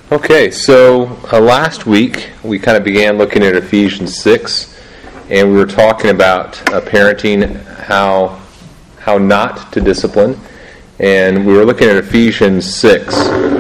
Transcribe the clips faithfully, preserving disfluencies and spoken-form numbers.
Okay, so uh, last week we kind of began looking at Ephesians six, and we were talking about uh, parenting, how how not to discipline, and we were looking at Ephesians six.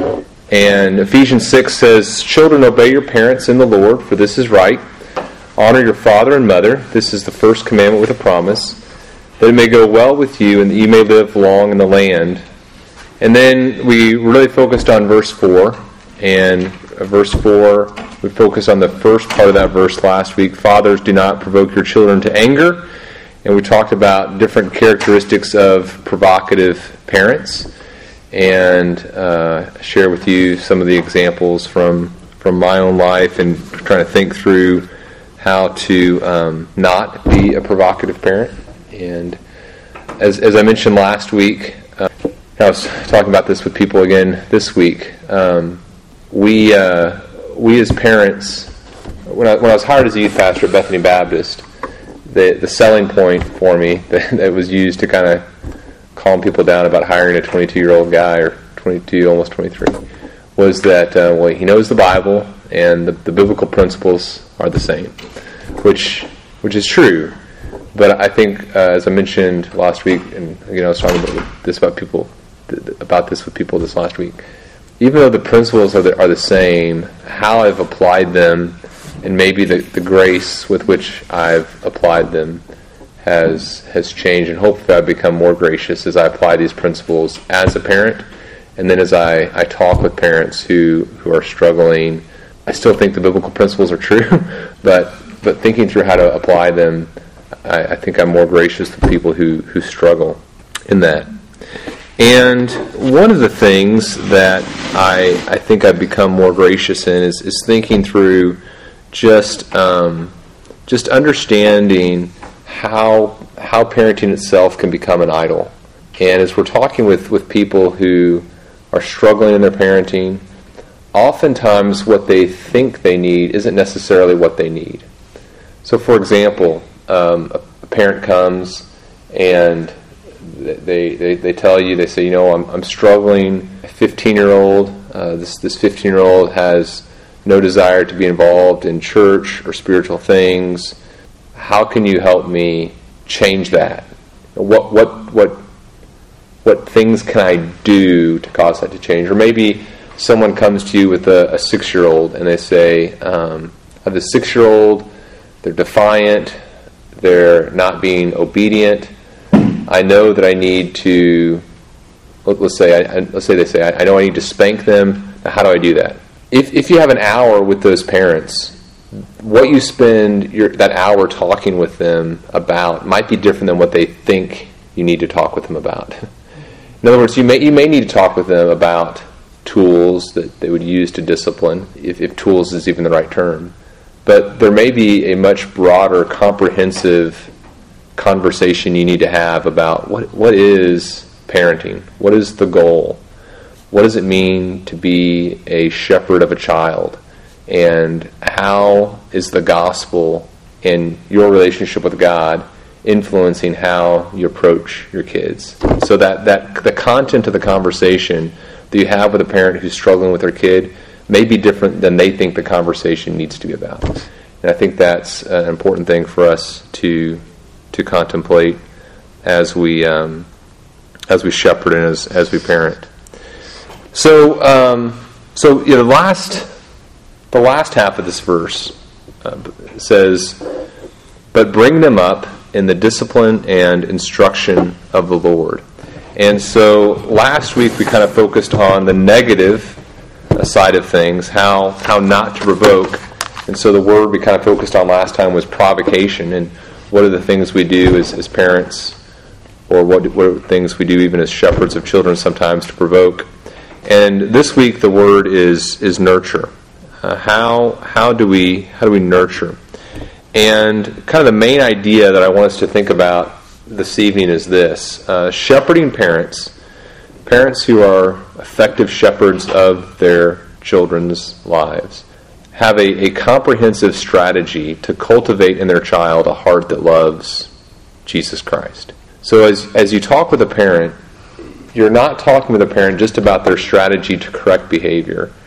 And Ephesians six says, "Children, obey your parents in the Lord, for this is right. Honor your father and mother. This is the first commandment with a promise, that it may go well with you and that you may live long in the land." And then we really focused on verse four. And verse four, we focused on the first part of that verse last week. Fathers, do not provoke your children to anger. And we talked about different characteristics of provocative parents, and uh, share with you some of the examples from, from my own life, and trying to think through how to um, not be a provocative parent. And as, as I mentioned last week, uh, I was talking about this with people again this week. Um, We uh, we as parents, when I, when I was hired as a youth pastor at Bethany Baptist, the the selling point for me that, that was used to kind of calm people down about hiring a twenty-two-year-old guy, or twenty-two, almost twenty-three, was that uh, well, he knows the Bible and the, the biblical principles are the same, which which is true. But I think, uh, as I mentioned last week, and you know, I was talking about this about people about this with people this last week. Even though the principles are the, are the same, how I've applied them, and maybe the, the grace with which I've applied them has has changed, and hopefully I've become more gracious as I apply these principles as a parent, and then as I, I talk with parents who, who are struggling. I still think the biblical principles are true, but but thinking through how to apply them, I, I think I'm more gracious to people who, who struggle in that. And one of the things that I I think I've become more gracious in is, is thinking through just um, just understanding how how parenting itself can become an idol. And as we're talking with, with people who are struggling in their parenting, oftentimes what they think they need isn't necessarily what they need. So, for example, um, a parent comes and They, they they tell you, they say, you know, I'm I'm struggling. A fifteen-year-old, uh, this this fifteen-year-old has no desire to be involved in church or spiritual things. How can you help me change that? What what what what things can I do to cause that to change? Or maybe someone comes to you with a, a six-year-old and they say, um, I have a six-year-old. They're defiant. They're not being obedient. I know that I need to, let's say, I, let's say they say, I know I need to spank them. Now, how do I do that? If if you have an hour with those parents, what you spend your, that hour talking with them about might be different than what they think you need to talk with them about. In other words, you may you may need to talk with them about tools that they would use to discipline, if, if tools is even the right term. But there may be a much broader, comprehensive conversation you need to have about what what is parenting, what is the goal, what does it mean to be a shepherd of a child, and how is the gospel and your relationship with God influencing how you approach your kids. So that, that the content of the conversation that you have with a parent who's struggling with their kid may be different than they think the conversation needs to be about. And I think that's an important thing for us to to contemplate as we um, as we shepherd and as as we parent. So um, so you know, the last the last half of this verse uh, says, "But bring them up in the discipline and instruction of the Lord." And so last week we kind of focused on the negative side of things, how how not to provoke. And so the word we kind of focused on last time was provocation, and what are the things we do as, as parents, or what, what are things we do even as shepherds of children sometimes to provoke. And this week the word is is nurture. Uh, how how do we how do we nurture? And kind of the main idea that I want us to think about this evening is this: uh, shepherding parents, parents who are effective shepherds of their children's lives, have a, a comprehensive strategy to cultivate in their child a heart that loves Jesus Christ. So as as you talk with a parent, you're not talking with a parent just about their strategy to correct behavior.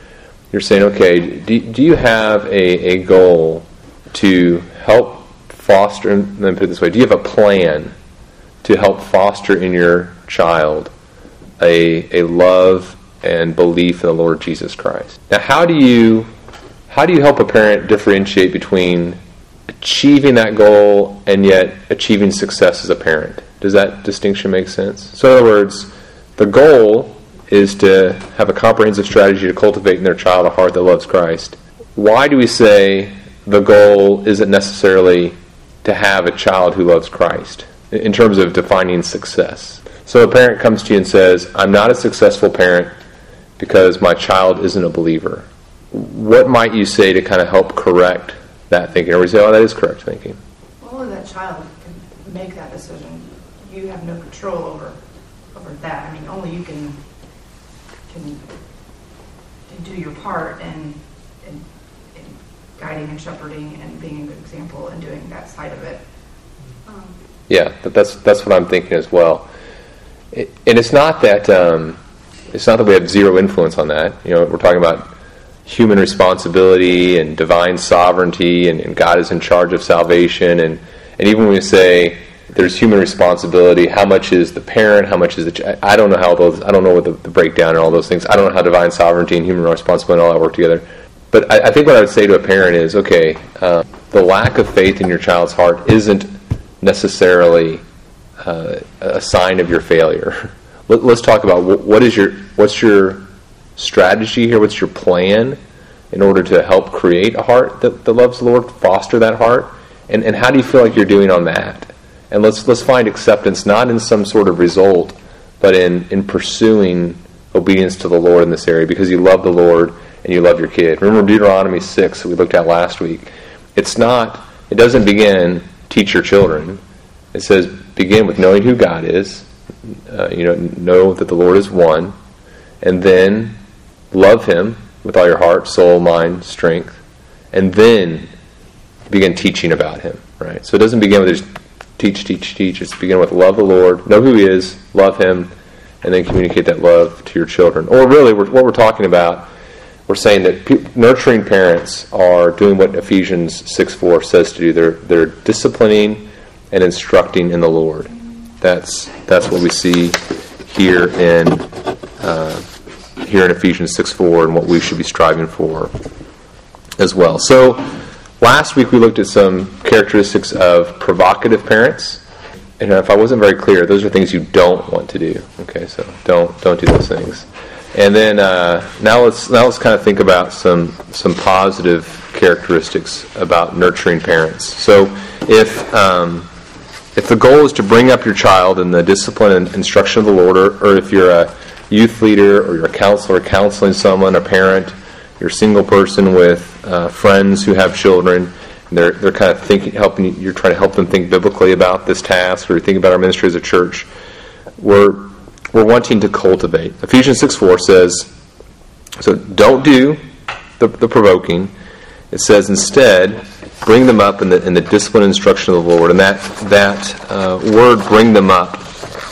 you're saying, okay, do, do you have a, a goal to help foster, let me put it this way, do you have a plan to help foster in your child a a love and belief in the Lord Jesus Christ? Now, how do you how do you help a parent differentiate between achieving that goal and yet achieving success as a parent? Does that distinction make sense? So in other words, the goal is to have a comprehensive strategy to cultivate in their child a heart that loves Christ. Why do we say the goal isn't necessarily to have a child who loves Christ in terms of defining success? So a parent comes to you and says, I'm not a successful parent because my child isn't a believer. What might you say to kind of help correct that thinking? Or we say, oh, that is correct thinking. Well, that child can make that decision. You have no control over over that. I mean, only you can can, can do your part in, in, in guiding and shepherding and being a good example and doing that side of it. Um, yeah, but that's that's what I'm thinking as well. It, and it's not that um, it's not that we have zero influence on that. You know, we're talking about human responsibility and divine sovereignty, and, and God is in charge of salvation, and and even when we say there's human responsibility, how much is the parent, how much is the ch- I don't know how those, I don't know what the, the breakdown and all those things. I don't know how divine sovereignty and human responsibility and all that work together. But I, I think what I would say to a parent is, okay, uh, the lack of faith in your child's heart isn't necessarily uh, a sign of your failure. Let, let's talk about what, what is your, what's your strategy here? What's your plan in order to help create a heart that, that loves the Lord, foster that heart? And, and how do you feel like you're doing on that? And let's let's find acceptance not in some sort of result, but in, in pursuing obedience to the Lord in this area because you love the Lord and you love your kid. Remember Deuteronomy six that we looked at last week? It's not, it doesn't begin, teach your children. It says, begin with knowing who God is, uh, you know, know that the Lord is one, and then love Him with all your heart, soul, mind, strength, and then begin teaching about Him, right? So it doesn't begin with just teach, teach, teach. It's begin with love the Lord, know who He is, love Him, and then communicate that love to your children. Or really, we're, what we're talking about, we're saying that pe- nurturing parents are doing what Ephesians six four says to do. They're they're disciplining and instructing in the Lord. That's that's what we see here in uh, here in Ephesians six four, and what we should be striving for as well. So last week we looked at some characteristics of provocative parents. And if I wasn't very clear, those are things you don't want to do. Okay, so don't don't do those things. And then uh, now let's now let's kind of think about some some positive characteristics about nurturing parents. So if um, if the goal is to bring up your child in the discipline and instruction of the Lord, or, or if you're a youth leader or you're a counselor counseling someone, a parent, you're a single person with uh, friends who have children, and they're they're kind of thinking, helping you, you're trying to help them think biblically about this task, or you think about our ministry as a church. We're we're wanting to cultivate. Ephesians six four says, so don't do the, the provoking. It says instead, bring them up in the in the discipline and instruction of the Lord. And that that uh, word, bring them up,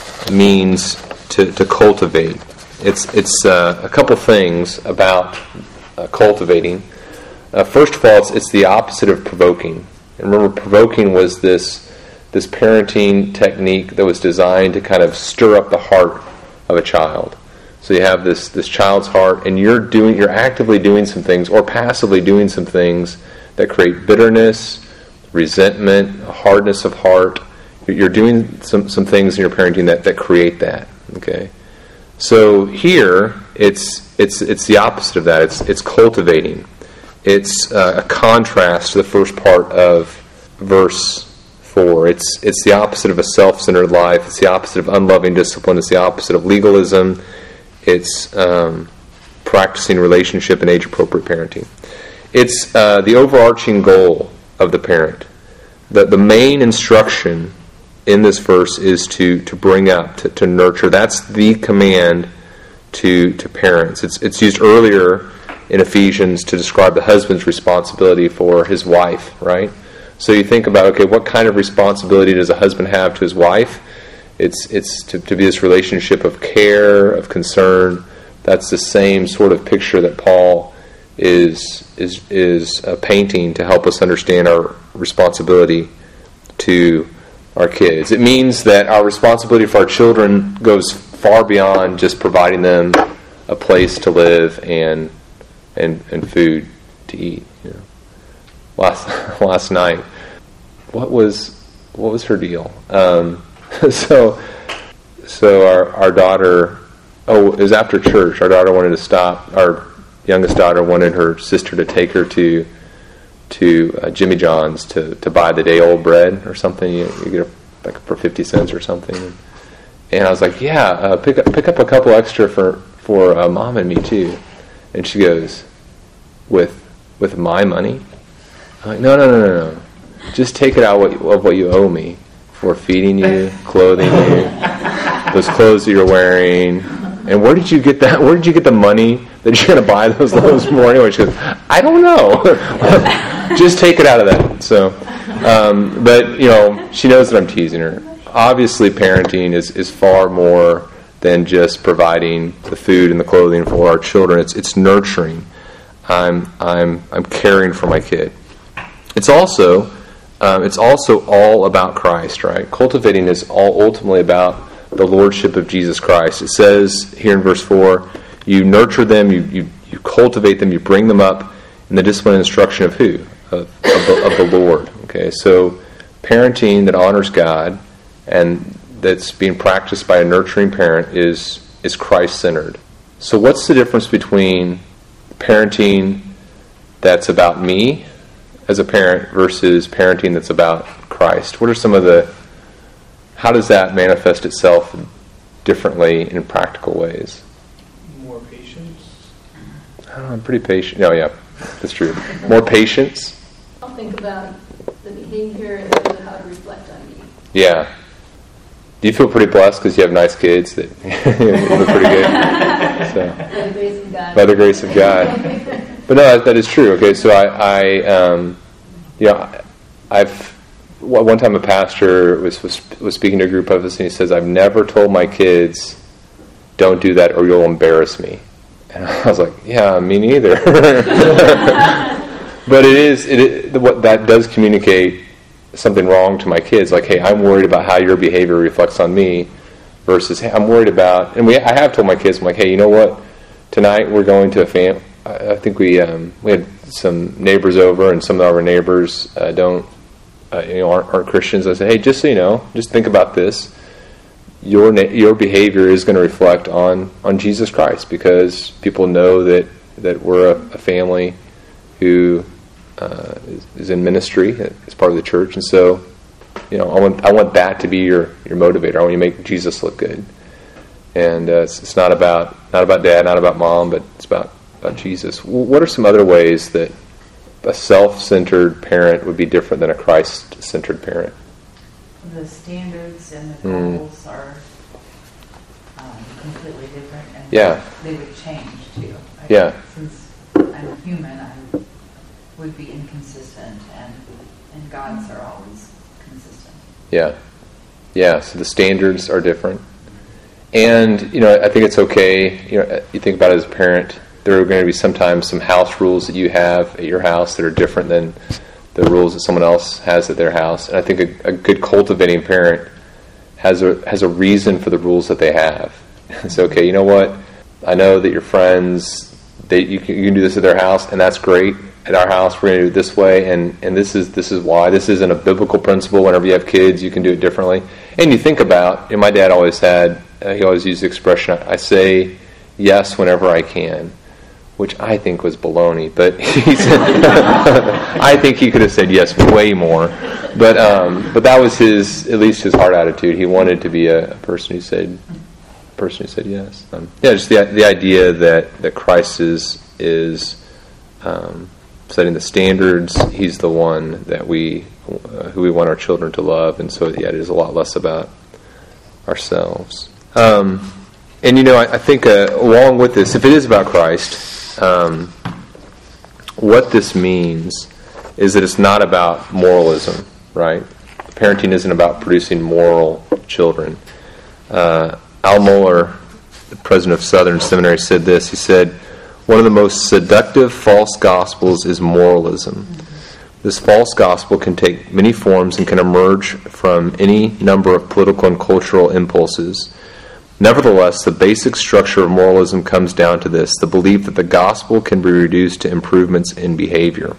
means to, to cultivate. It's it's uh, a couple things about uh, cultivating. Uh, first of all, it's, it's the opposite of provoking. And remember, provoking was this this parenting technique that was designed to kind of stir up the heart of a child. So you have this this child's heart, and you're doing you're actively doing some things, or passively doing some things that create bitterness, resentment, hardness of heart. You're doing some some things in your parenting that, that create that. Okay. So here it's it's it's the opposite of that. It's it's cultivating. It's uh, a contrast to the first part of verse four. It's it's the opposite of a self-centered life. It's the opposite of unloving discipline. It's the opposite of legalism. It's um, practicing relationship and age-appropriate parenting. It's uh, the overarching goal of the parent. The, the main instruction in this verse is to, to bring up, to, to nurture. That's the command to to parents. It's it's used earlier in Ephesians to describe the husband's responsibility for his wife, right? So you think about, okay, what kind of responsibility does a husband have to his wife? It's it's to, to be this relationship of care, of concern. That's the same sort of picture that Paul is is is a painting to help us understand our responsibility to our kids. It means that our responsibility for our children goes far beyond just providing them a place to live and and and food to eat. You know, last last night, what was what was her deal? Um, so so our our daughter. Oh, it was after church. Our daughter wanted to stop. Our youngest daughter wanted her sister to take her to to uh, Jimmy John's to, to buy the day old bread or something. You, you get it like for fifty cents or something. And I was like, yeah, uh, pick up pick up a couple extra for for uh, mom and me too. And she goes, with with my money? I'm like, no, no, no, no, no. Just take it out of what you owe me for feeding you, clothing you, those clothes that you're wearing. And where did you get that? Where did you get the money that you're going to buy those loaves for anyway? She goes, I don't know. Just take it out of that. So, um, but you know, she knows that I'm teasing her. Obviously, parenting is, is far more than just providing the food and the clothing for our children. It's it's nurturing. I'm I'm I'm caring for my kid. It's also um, it's also all about Christ, right? Cultivating is all ultimately about the lordship of Jesus Christ. It says here in verse four, you nurture them, you, you, you cultivate them, you bring them up in the discipline and instruction of who? Of, of, the, of the Lord. Okay, so parenting that honors God and that's being practiced by a nurturing parent is is Christ-centered. So what's the difference between parenting that's about me as a parent versus parenting that's about Christ? What are some of the How does that manifest itself differently in practical ways? More patience. I don't know, I'm pretty patient. No, yeah, that's true. More patience. I'll think about the behavior and then how to reflect on me. Yeah. Do you feel pretty blessed because you have nice kids that look pretty good? So, By the grace of God. By the grace of God. But no, that, that is true. Okay, so I, I um, you know, I've. One time a pastor was, was was speaking to a group of us and he says, I've never told my kids, don't do that or you'll embarrass me. And I was like, yeah, me neither. But it is, it, it what that does communicate something wrong to my kids. Like, hey, I'm worried about how your behavior reflects on me versus, hey, I'm worried about, and we I have told my kids, I'm like, hey, you know what? Tonight we're going to a fam, I think we, um, we had some neighbors over and some of our neighbors uh, don't, Uh, you know, aren't, aren't Christians. I say, hey, just so you know, just think about this. Your na- your behavior is going to reflect on, on Jesus Christ because people know that, that we're a, a family who uh, is, is in ministry as part of the church, and so you know, I want I want that to be your, your motivator. I want you to make Jesus look good, and uh, it's, it's not about not about dad, not about mom, but it's about about Jesus. What are some other ways that a self-centered parent would be different than a Christ-centered parent? The standards and the Mm. goals are um, completely different, and Yeah. they would change too. I Yeah. Since I'm human, I would be inconsistent, and and God's are always consistent. Yeah. Yeah, so the standards are different. And, you know, I think it's okay, you know, you think about it as a parent, there are going to be sometimes some house rules that you have at your house that are different than the rules that someone else has at their house. And I think a, a good cultivating parent has a has a reason for the rules that they have. It's okay, you know what? I know that your friends, they you can, you can do this at their house, and that's great. At our house, we're going to do it this way, and, and this is this is why. This isn't a biblical principle. Whenever you have kids, you can do it differently. And you think about, and my dad always had, uh, he always used the expression, I say yes whenever I can, which I think was baloney, but he said, I think he could have said yes way more. But um, but that was his, at least his heart attitude. He wanted to be a, a person who said, a person who said yes. Um, yeah, just the the idea that, that Christ is is um, setting the standards. He's the one that we uh, who we want our children to love, and so yeah, it is a lot less about ourselves. Um, and you know, I, I think uh, along with this, if it is about Christ. Um, what this means is that it's not about moralism, right? Parenting isn't about producing moral children. Uh, Al Mohler, the president of Southern Seminary, said this. He said, one of the most seductive false gospels is moralism. This false gospel can take many forms and can emerge from any number of political and cultural impulses. Nevertheless, the basic structure of moralism comes down to this: the belief that the gospel can be reduced to improvements in behavior.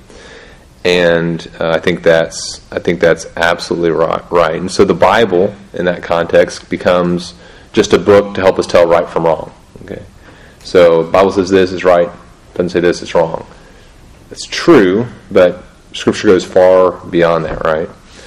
And uh, I think that's I think that's absolutely right, right. And so the Bible, in that context, becomes just a book to help us tell right from wrong. Okay, so the Bible says this is right, doesn't say this is wrong. It's true, but Scripture goes far beyond that, right?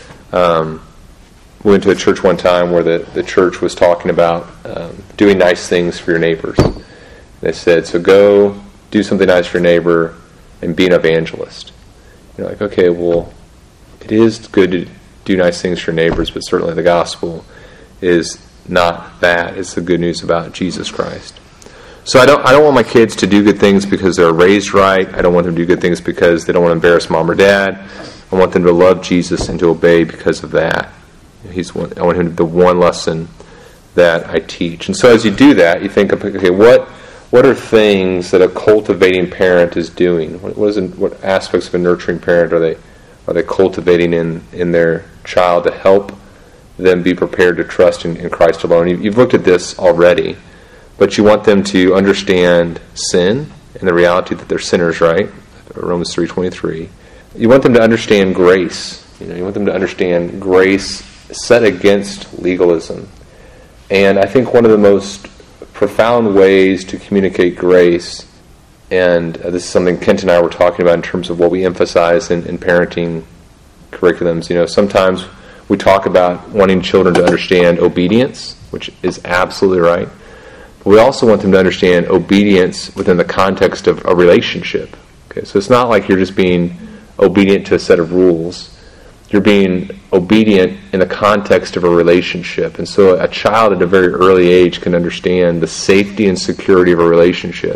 Um, we went to a church one time where the, the church was talking about um, doing nice things for your neighbors. They said, so go do something nice for your neighbor and be an evangelist. You're like, okay, well, it is good to do nice things for your neighbors, but certainly the gospel is not that. It's the good news about Jesus Christ. So I don't I don't want my kids to do good things because they're raised right. I don't want them to do good things because they don't want to embarrass mom or dad. I want them to love Jesus and to obey because of that. He's one, I want him to be the one lesson that I teach. And so as you do that, you think, okay, what what are things that a cultivating parent is doing? What, what is it, what aspects of a nurturing parent are they are they cultivating in, in their child to help them be prepared to trust in, in Christ alone? You, you've looked at this already, but you want them to understand sin and the reality that they're sinners, right? Romans three twenty-three. You want them to understand grace. You know, you want them to understand grace set against legalism. And I think one of the most profound ways to communicate grace, and uh, this is something Kent and I were talking about in terms of what we emphasize in, in parenting curriculums. You know, sometimes we talk about wanting children to understand obedience, which is absolutely right. But we also want them to understand obedience within the context of a relationship. Okay, so it's not like you're just being obedient to a set of rules. You're being obedient in the context of a relationship. And so a child at a very early age can understand the safety and security of a relationship.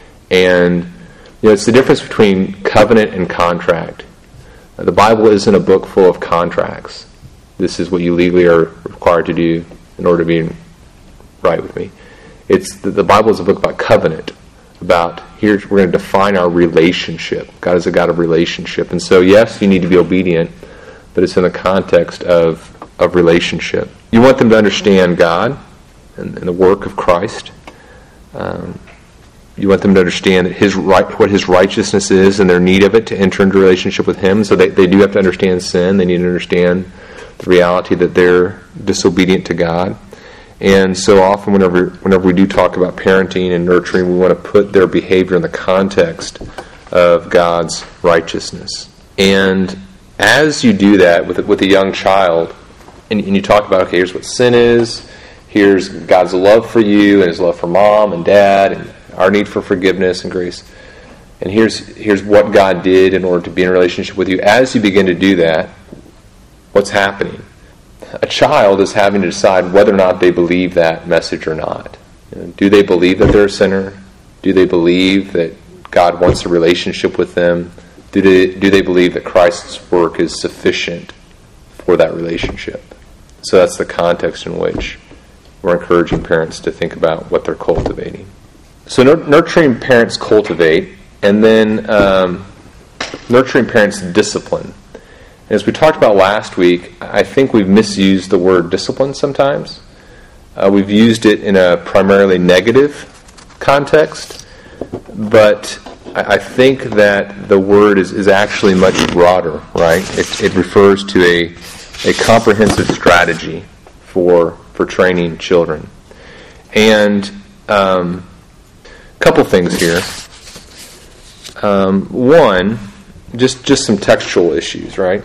And you know, it's the difference between covenant and contract. Now, the Bible isn't a book full of contracts. This is what you legally are required to do in order to be right with me. It's the, the Bible is a book about covenant. About here we're going to define our relationship. God is a God of relationship. And so yes, you need to be obedient, but it's in the context of, of relationship. You want them to understand God and, and the work of Christ. Um, you want them to understand that his right, what His righteousness is and their need of it to enter into a relationship with Him. So they, they do have to understand sin. They need to understand the reality that they're disobedient to God. And so often whenever whenever we do talk about parenting and nurturing, we want to put their behavior in the context of God's righteousness. And as you do that with with a young child, and, and you talk about, okay, here's what sin is, here's God's love for you and His love for mom and dad and our need for forgiveness and grace, and here's here's what God did in order to be in a relationship with you. As you begin to do that, what's happening? A child is having to decide whether or not they believe that message or not. You know, do they believe that they're a sinner? Do they believe that God wants a relationship with them? Do they, do they believe that Christ's work is sufficient for that relationship? So that's the context in which we're encouraging parents to think about what they're cultivating. So nurturing parents cultivate, and then um, nurturing parents discipline. And as we talked about last week, I think we've misused the word discipline sometimes. Uh, we've used it in a primarily negative context, but I think that the word is, is actually much broader, right? It, it refers to a, a comprehensive strategy for for training children. And um, a couple things here. Um, one, just, just some textual issues, right?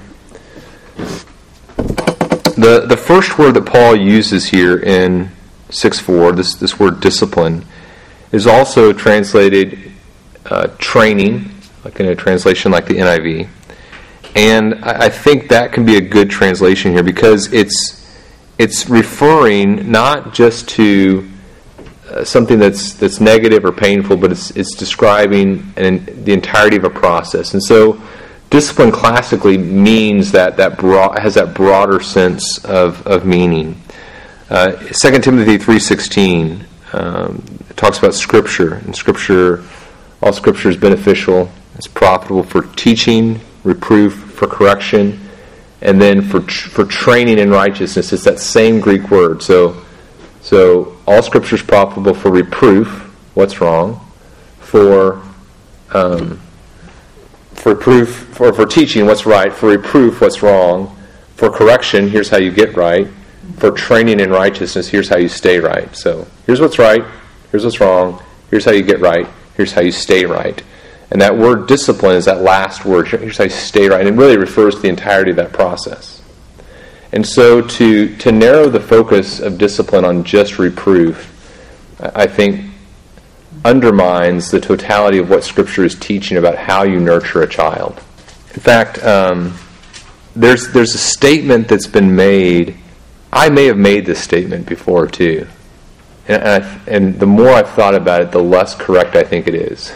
The the first word that Paul uses here in six four, this, this word discipline, is also translated Uh, training, like in a translation like the N I V. And I, I think that can be a good translation here because it's it's referring not just to uh, something that's that's negative or painful, but it's it's describing an, the entirety of a process. And so discipline classically means that that broad, has that broader sense of, of meaning. Uh, Second Timothy three sixteen um, talks about Scripture, and Scripture All Scripture is beneficial. It's profitable for teaching, reproof, for correction, and then for for training in righteousness. It's that same Greek word. So, so all Scripture is profitable for reproof, what's wrong, for um, for reproof, for for teaching, what's right, for reproof, what's wrong, for correction, here's how you get right, for training in righteousness, here's how you stay right. So here's what's right, here's what's wrong, here's how you get right, here's how you stay right. And that word discipline is that last word. Here's how you stay right. And it really refers to the entirety of that process. And so to to narrow the focus of discipline on just reproof, I think undermines the totality of what Scripture is teaching about how you nurture a child. In fact, um, there's there's a statement that's been made. I may have made this statement before too. And, I, and the more I've thought about it, the less correct I think it is.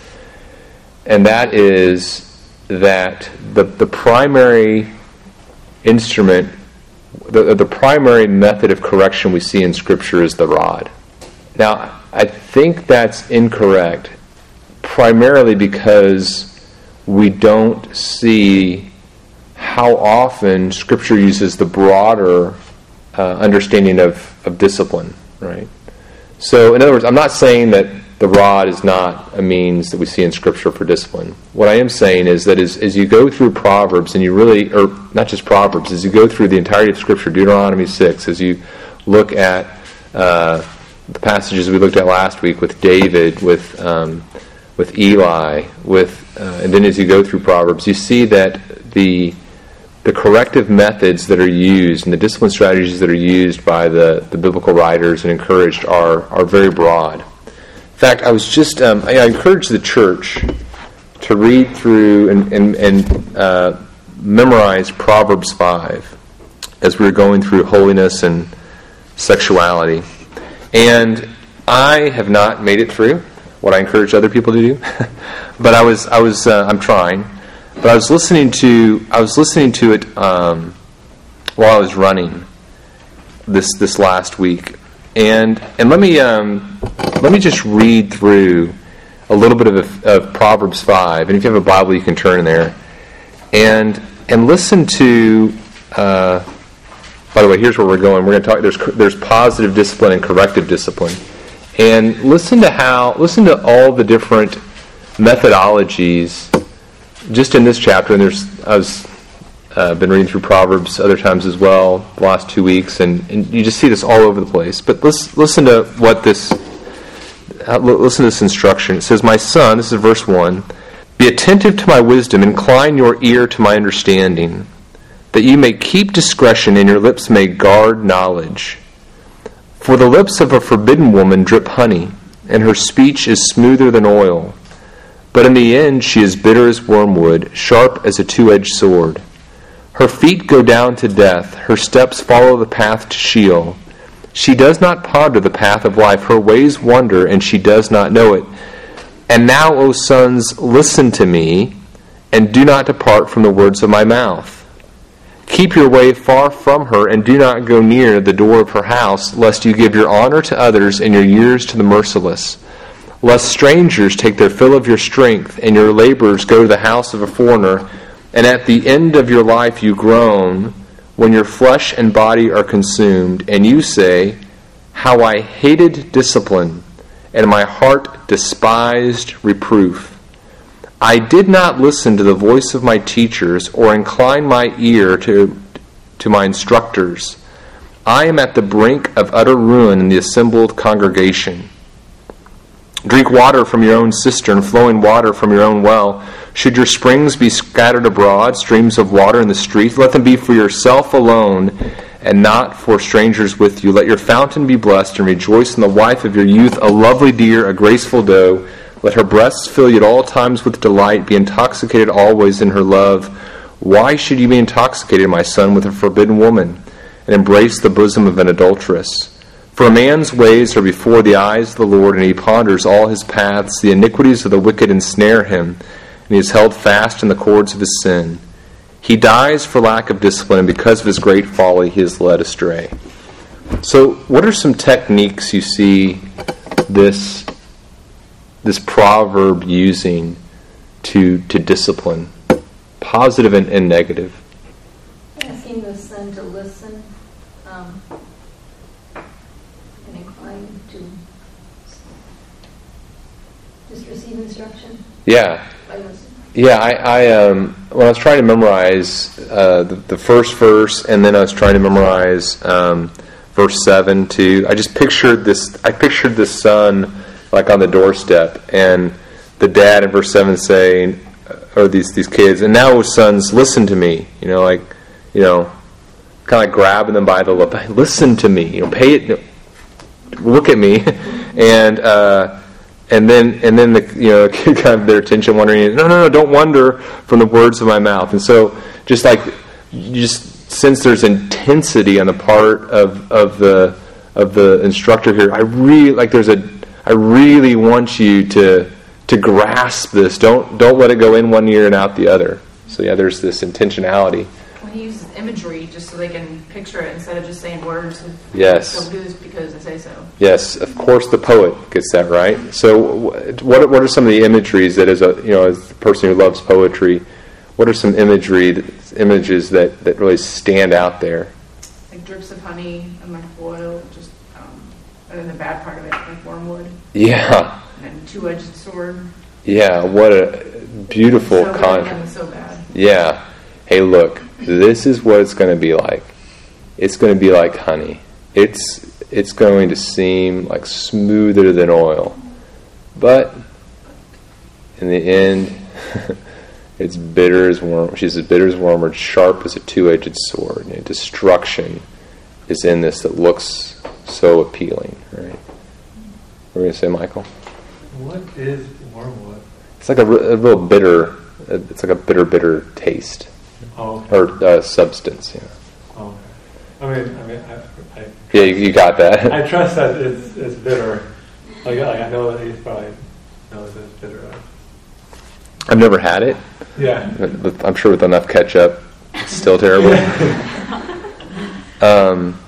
And that is that the the primary instrument, the, the primary method of correction we see in Scripture is the rod. Now, I think that's incorrect, primarily because we don't see how often Scripture uses the broader uh, understanding of, of discipline, right? So, in other words, I'm not saying that the rod is not a means that we see in Scripture for discipline. What I am saying is that as, as you go through Proverbs, and you really, or not just Proverbs, as you go through the entirety of Scripture, Deuteronomy six, as you look at uh, the passages we looked at last week with David, with um, with Eli, with uh, and then as you go through Proverbs, you see that the the corrective methods that are used and the discipline strategies that are used by the, the biblical writers and encouraged are are very broad. In fact, I was just, um, I, I encourage the church to read through and, and, and uh, memorize Proverbs five as we were going through holiness and sexuality. And I have not made it through what I encourage other people to do, but I was, I was, uh, I'm trying. But I was listening to, I was listening to it um, while I was running this this last week. And and let me um, let me just read through a little bit of, of Proverbs five. And if you have a Bible, you can turn there. And and listen to. Uh, by the way, here's where we're going. We're going to talk. There's there's positive discipline and corrective discipline. And listen to how. Listen to all the different methodologies just in this chapter. And there's I was. Uh, been reading through Proverbs other times as well the last two weeks, and, and you just see this all over the place. But let's listen to what this. Uh, listen to this instruction. It says, "My son," this is verse one, "be attentive to my wisdom, incline your ear to my understanding, that you may keep discretion, and your lips may guard knowledge. For the lips of a forbidden woman drip honey, and her speech is smoother than oil. But in the end she is bitter as wormwood, sharp as a two-edged sword. Her feet go down to death. Her steps follow the path to Sheol. She does not ponder the path of life. Her ways wander, and she does not know it. And now, O sons, listen to me, and do not depart from the words of my mouth. Keep your way far from her, and do not go near the door of her house, lest you give your honor to others and your years to the merciless. Lest strangers take their fill of your strength, and your labors go to the house of a foreigner, and at the end of your life you groan, when your flesh and body are consumed, and you say, how I hated discipline, and my heart despised reproof. I did not listen to the voice of my teachers, or incline my ear to, to my instructors. I am at the brink of utter ruin in the assembled congregation. Drink water from your own cistern, flowing water from your own well. Should your springs be scattered abroad, streams of water in the streets, let them be for yourself alone, and not for strangers with you. Let your fountain be blessed, and rejoice in the wife of your youth, a lovely deer, a graceful doe. Let her breasts fill you at all times with delight. Be intoxicated always in her love. Why should you be intoxicated, my son, with a forbidden woman, and embrace the bosom of an adulteress? For a man's ways are before the eyes of the Lord, and he ponders all his paths. The iniquities of the wicked ensnare him, and he is held fast in the cords of his sin. He dies for lack of discipline, and because of his great folly he is led astray." So what are some techniques you see this this proverb using to to discipline, positive and, and negative? Asking the son to listen um, and inclined to just receive instruction Yeah. by listening. Yeah, I, I um, when I was trying to memorize uh, the, the first verse, and then I was trying to memorize um, verse seven too. I just pictured this. I pictured the son like on the doorstep, and the dad in verse seven saying, or these these kids, and now, sons, listen to me. You know, like you know, kind of like grabbing them by the lapel. Listen to me. You know, pay it. Look at me, and. Uh, And then, and then the you know, kind of their attention wandering. No, no, no! Don't wander from the words of my mouth. And so, just like, you just sense there's intensity on the part of of the of the instructor here. I really like. There's a. I really want you to to grasp this. Don't don't let it go in one ear and out the other. So yeah, there's this intentionality. When he uses imagery, just so they can picture it instead of just saying words. Of, Yes. Don't do this because I say so. Yes, of course the poet gets that right. So what what are some of the imageries that, as a you know as the person who loves poetry, what are some imagery that, images that, that really stand out there? Like drips of honey and like oil, just um, and then the bad part of it, like wormwood, Yeah, and then two-edged sword. yeah. What a beautiful so good con. and so bad. Yeah. Hey, look, this is what it's going to be like. It's going to be like honey. It's it's going to seem like smoother than oil, but in the end, it's bitter as worm. She's as bitter as wormwood, sharp as a two-edged sword. And destruction is in this that looks so appealing. Right? What were you going to say, Michael? What is wormwood? It's like a, a real bitter. It's like a bitter, bitter taste. Oh, okay. Or uh, substance, yeah. Oh, okay. I mean, I mean, I, I, Yeah, you, you got that. I trust that it's, it's bitter. Like, like I know that he probably knows that it's bitter. Right? I've never had it, Yeah. but, but I'm sure with enough ketchup, it's still terrible. um,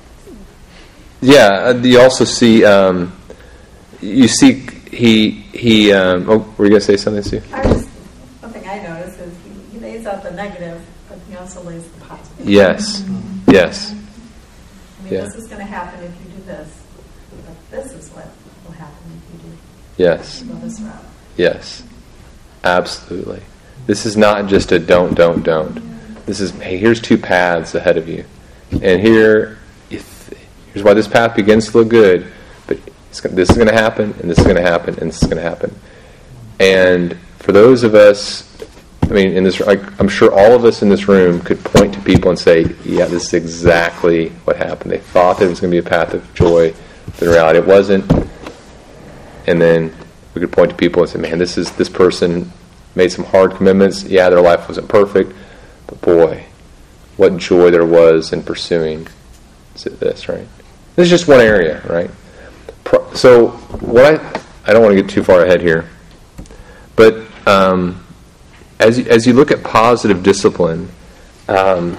yeah, you also see, um, you see, he he. Um, oh, were you gonna say something, Sue? I just, one thing I notice is he, he lays out the negative, but he also lays the positive. Yes, yes, I mean, yeah. this is going to happen if you do this, but this is what will happen if you do yes, go this route. yes, absolutely. This is not just a don't, don't, don't. This is, hey, here's two paths ahead of you, and here, if, here's why this path begins to look good, but it's, this is going to happen, and this is going to happen, and this is going to happen. And for those of us, I mean, in this, I, I'm sure all of us in this room could point to people and say, "Yeah, this is exactly what happened." They thought that it was going to be a path of joy, but in reality, it wasn't. And then we could point to people and say, "Man, this is this person made some hard commitments. Yeah, their life wasn't perfect, but boy, what joy there was in pursuing this." Right? This is just one area, right? So, what I I don't want to get too far ahead here, but. Um, As you, as you look at positive discipline, um,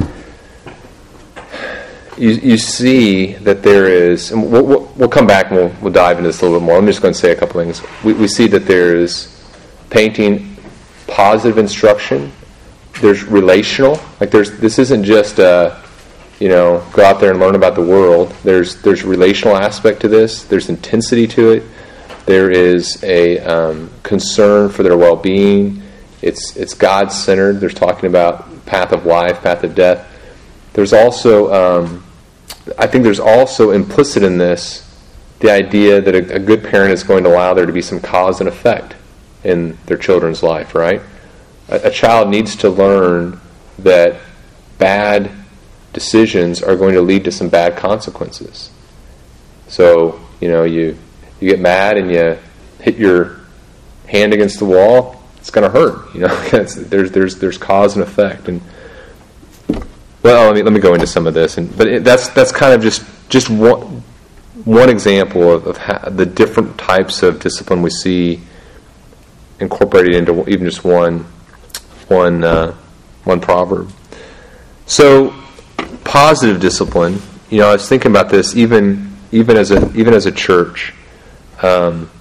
you, you see that there is, and we'll, we'll, we'll come back and we'll, we'll dive into this a little bit more. I'm just going to say a couple things. We, we see that there is painting positive instruction. There's relational. Like there's this isn't just a, you know, go out there and learn about the world. There's there's relational aspect to this. There's intensity to it. There is a um, concern for their well-being. It's it's God-centered. There's talking about path of life, path of death. There's also, um, I think there's also implicit in this the idea that a, a good parent is going to allow there to be some cause and effect in their children's life, right? A, a child needs to learn that bad decisions are going to lead to some bad consequences. So, you know, you you get mad and you hit your hand against the wall, it's going to hurt. You know, it's, there's there's there's cause and effect, and well, let me let me go into some of this, and but it, that's that's kind of just just one one example of, of how, the different types of discipline we see incorporated into even just one one uh, one proverb. So, positive discipline. You know, I was thinking about this even even as a even as a church. Um,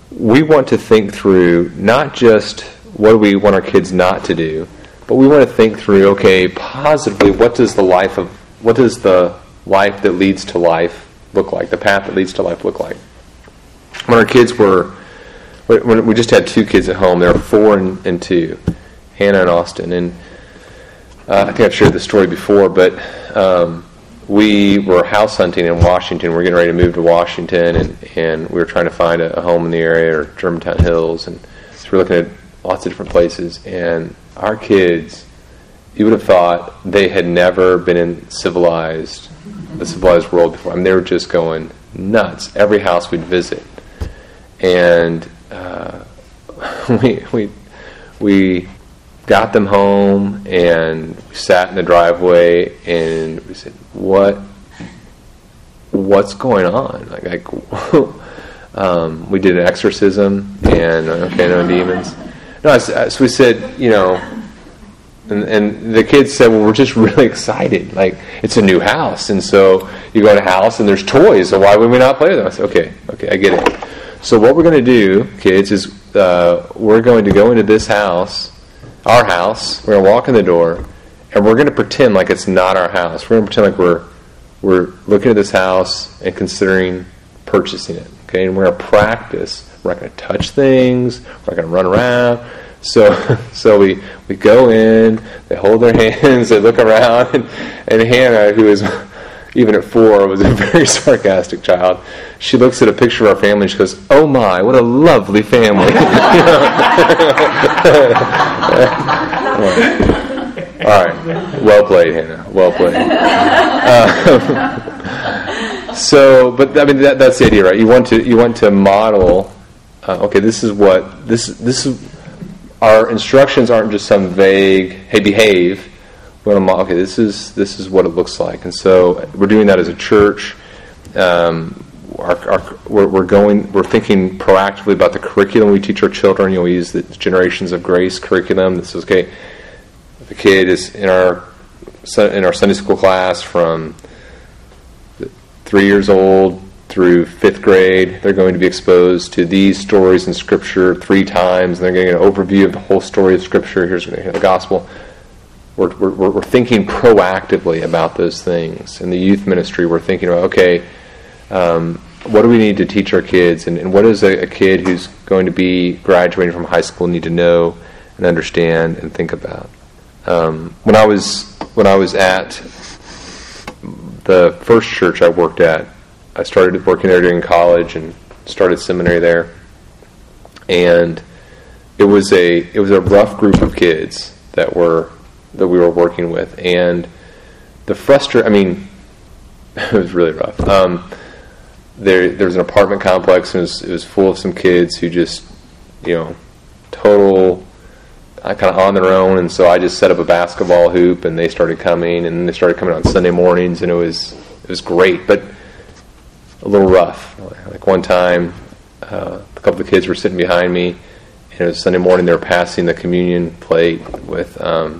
we want to think through not just what do we want our kids not to do, but we want to think through, okay, positively, what does the life of what does the life that leads to life look like? The path that leads to life look like? When our kids were, when we just had two kids at home, they were four and, and two, Hannah and Austin, and uh, I think I've shared this story before, but um, we were house hunting in Washington. We were getting ready to move to Washington, and, and we were trying to find a, a home in the area, or Germantown Hills, and so we were looking at lots of different places, and our kids, you would have thought they had never been in civilized, the civilized world before. I mean, they were just going nuts. Every house we'd visit, and uh, we we we got them home, and we sat in the driveway, and we said, "What? What's going on?" Like, like um, we did an exorcism, and okay, no demons. No, so we said, you know, and, and the kids said, well, we're just really excited. Like, it's a new house, and so you go in a house and there's toys, so why would we not play with them? I said, okay, okay, I get it. So what we're going to do, kids, is uh, we're going to go into this house, our house, we're going to walk in the door, and we're going to pretend like it's not our house. We're going to pretend like we're we're looking at this house and considering purchasing it, okay? And we're going to practice. We're not going to touch things. We're not going to run around. So so we, we go in, they hold their hands, they look around, and, and Hannah, who is even at four, was a very sarcastic child. She looks at a picture of our family and she goes, "Oh my, what a lovely family." All right. Well played, Hannah. Well played. Uh, so, but I mean, that, that's the idea, right? You want to you want to model. Uh, okay, this is what this this is. Our instructions aren't just some vague, "Hey, behave." We want to model, okay, this is this is what it looks like, and so we're doing that as a church. Um, our, our, we're, we're going, we're thinking proactively about the curriculum we teach our children. You know, we use the Generations of Grace curriculum. This is okay. The kid is in our in our Sunday school class from three years old through fifth grade. They're going to be exposed to these stories in Scripture three times, and they're getting an overview of the whole story of Scripture. Here's the gospel. We're, we're, we're thinking proactively about those things. In the youth ministry, we're thinking about, okay, um, what do we need to teach our kids, and, and what does a, a kid who's going to be graduating from high school need to know and understand and think about? Um, when I was when I was at the first church I worked at, I started working there during college and started seminary there, and it was a it was a rough group of kids that were that we were working with, and the frustra- I mean, it was really rough. Um, there there was an apartment complex, and it was, it was full of some kids who just, you know, total uh, kind of on their own, and so I just set up a basketball hoop, and they started coming, and they started coming on Sunday mornings, and it was it was great, but a little rough. Like one time, uh, a couple of kids were sitting behind me, and it was Sunday morning. They were passing the communion plate with um,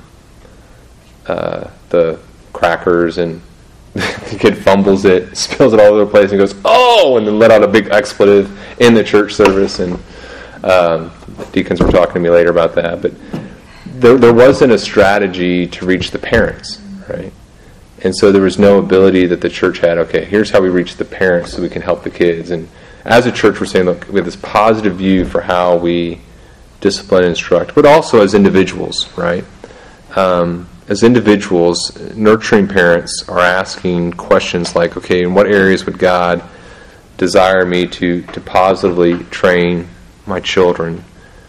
uh, the crackers, and the kid fumbles it, spills it all over the place, and goes, "Oh!" and then let out a big expletive in the church service. And um, the deacons were talking to me later about that. But there, there wasn't a strategy to reach the parents, right? And so there was no ability that the church had, okay, here's how we reach the parents so we can help the kids. And as a church, we're saying, look, we have this positive view for how we discipline and instruct, but also as individuals, right? Um, as individuals, nurturing parents are asking questions like, okay, in what areas would God desire me to, to positively train my children?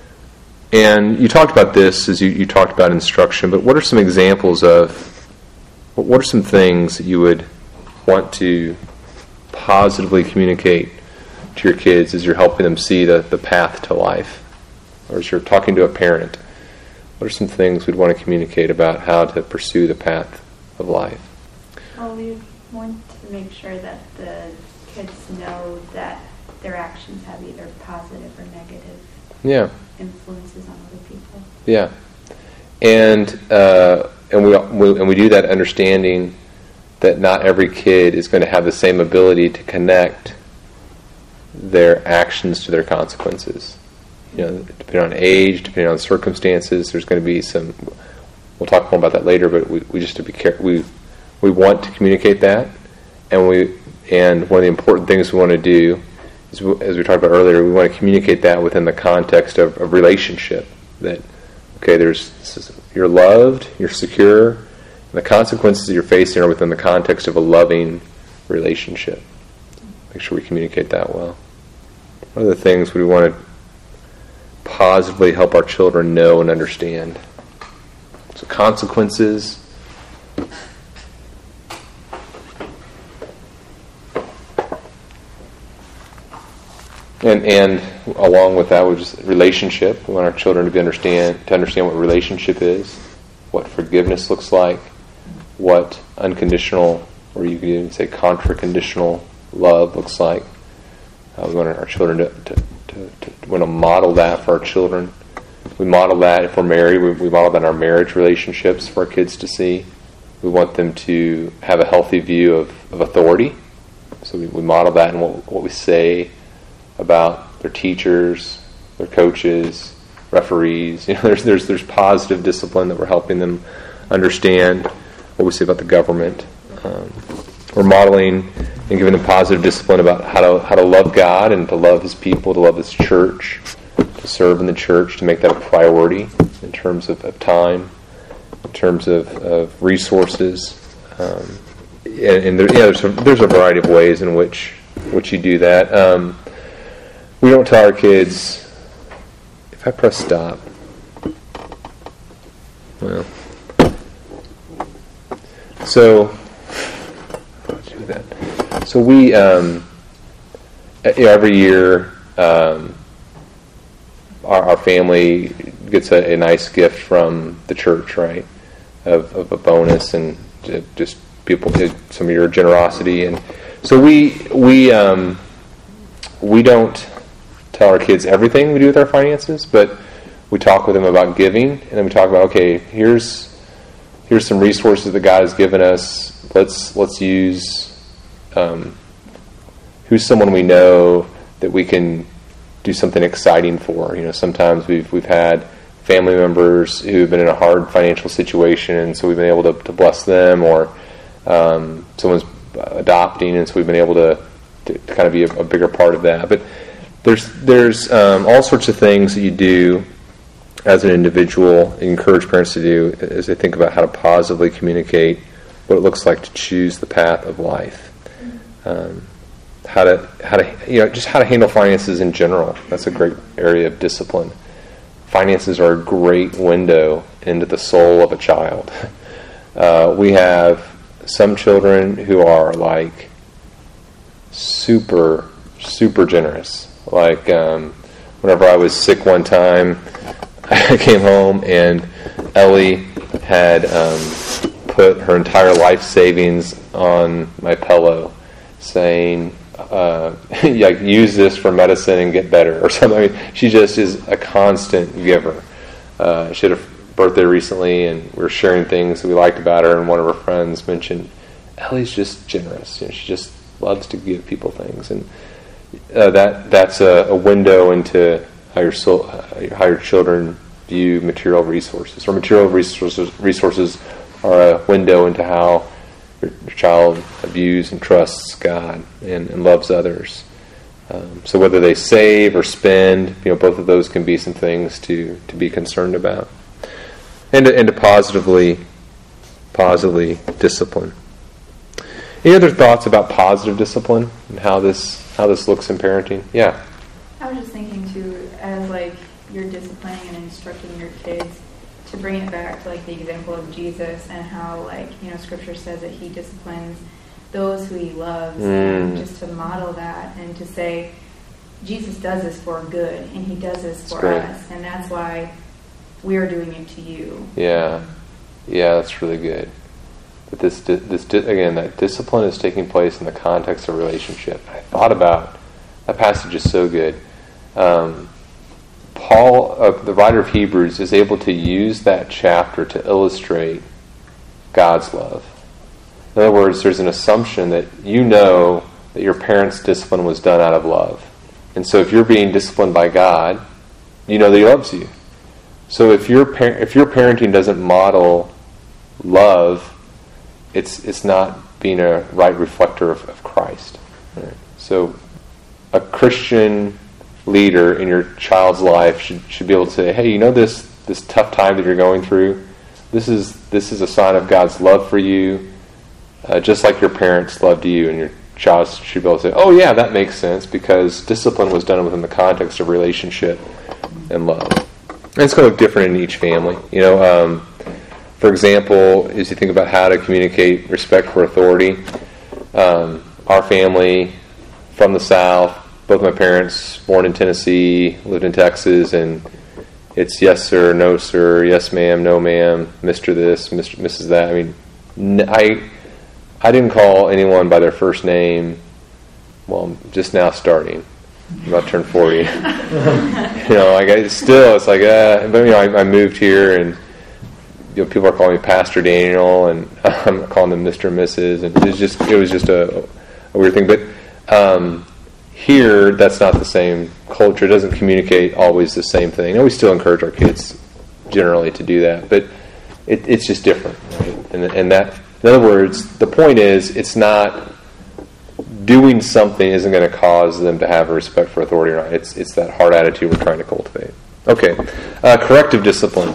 And you talked about this as you, you talked about instruction, but what are some examples of What are some things that you would want to positively communicate to your kids as you're helping them see the, the path to life? Or as you're talking to a parent, what are some things we'd want to communicate about how to pursue the path of life? Well, we want to make sure that the kids know that their actions have either positive or negative Yeah. influences on other people. Yeah. And... Uh, And we, we and we do that understanding that not every kid is going to have the same ability to connect their actions to their consequences. You know, depending on age, depending on circumstances, there's going to be some. We'll talk more about that later, but we, we just to be careful. We we want to communicate that, and we and one of the important things we want to do is, as we talked about earlier, we want to communicate that within the context of a relationship. That okay, there's this is, you're loved, you're secure, and the consequences you're facing are within the context of a loving relationship. Make sure we communicate that well. What are the things we want to positively help our children know and understand? So consequences. And and along with that, we just relationship. We want our children to be understand to understand what relationship is, what forgiveness looks like, what unconditional, or you could even say contra-conditional love looks like. Uh, we want our children to, to, to, to we want to model that for our children. We model that if we're married. We, we model that in our marriage relationships for our kids to see. We want them to have a healthy view of, of authority. So we, we model that in what, what we say about their teachers, their coaches, referees. You know, there's there's there's positive discipline that we're helping them understand. What we say about the government. Um, we're modeling and giving them positive discipline about how to how to love God and to love His people, to love His church, to serve in the church, to make that a priority in terms of, of time, in terms of, of resources. Um, and and there, yeah, there's a, there's a variety of ways in which which you do that. Um, we don't tell our kids, if I press stop, well, so let's do that. So we um, every year um, our, our family gets a, a nice gift from the church, right? Of, of a bonus and just people, some of your generosity, and so we we um, we don't tell our kids everything we do with our finances, but we talk with them about giving, and then we talk about okay, here's here's some resources that God has given us. Let's let's use um, who's someone we know that we can do something exciting for. You know, sometimes we've we've had family members who've been in a hard financial situation, and so we've been able to, to bless them, or um, someone's adopting, and so we've been able to, to, to kind of be a, a bigger part of that. But there's there's um, all sorts of things that you do as an individual, encourage parents to do as they think about how to positively communicate what it looks like to choose the path of life. Um, how to how to you know just how to handle finances in general. That's a great area of discipline. Finances are a great window into the soul of a child. Uh, we have some children who are like super super generous. Like um, whenever I was sick one time, I came home and Ellie had um, put her entire life savings on my pillow, saying, uh, like, use this for medicine and get better, or something. I mean, she just is a constant giver. Uh, she had a birthday recently, and we were sharing things that we liked about her, and one of her friends mentioned, Ellie's just generous. You know, she just loves to give people things. And uh, that that's a, a window into how your soul, how your children view material resources, or material resources resources are a window into how your, your child views and trusts God and, and loves others. Um, so whether they save or spend, you know, both of those can be some things to, to be concerned about, and to, and to positively positively discipline. Any other thoughts about positive discipline and how this how this looks in parenting? Yeah. I was just thinking too, as like you're disciplining and instructing your kids, to bring it back to like the example of Jesus and how, like, you know, Scripture says that He disciplines those who He loves, Mm. and just to model that and to say Jesus does this for good and He does this for great. us, and that's why we're doing it to you. Yeah, yeah, that's really good. But this, this again, that discipline is taking place in the context of a relationship. I thought about that passage is so good. Um, Paul, uh, the writer of Hebrews, is able to use that chapter to illustrate God's love. In other words, there's an assumption that you know that your parents' discipline was done out of love. And so if you're being disciplined by God, you know that He loves you. So if your par- if your parenting doesn't model love, it's it's not being a right reflector of, of Christ. Right? So a Christian leader in your child's life should should be able to say, hey, you know this this tough time that you're going through, this is this is a sign of God's love for you, uh, just like your parents loved you, and your child should be able to say, oh yeah, that makes sense, because discipline was done within the context of relationship and love. And it's going to look different in each family. You know, um, for example, as you think about how to communicate respect for authority, um, our family from the South, both my parents born in Tennessee, lived in Texas, and it's yes sir, no sir, yes ma'am, no ma'am, Mister this, Mister Missus that. I mean, I I didn't call anyone by their first name. Well, I'm just now starting. I'm about to turn forty. You know, like I still, it's like, uh, but you know, I, I moved here, and you know, people are calling me Pastor Daniel, and I'm calling them Mister and Missus And it was just, it was just a, a weird thing. But um, here, that's not the same culture. It doesn't communicate always the same thing. And we still encourage our kids generally to do that, but it, it's just different, right? And, and that, in other words, the point is, it's not doing something isn't going to cause them to have a respect for authority or not. It's it's that hard attitude we're trying to cultivate. Okay, uh, corrective discipline.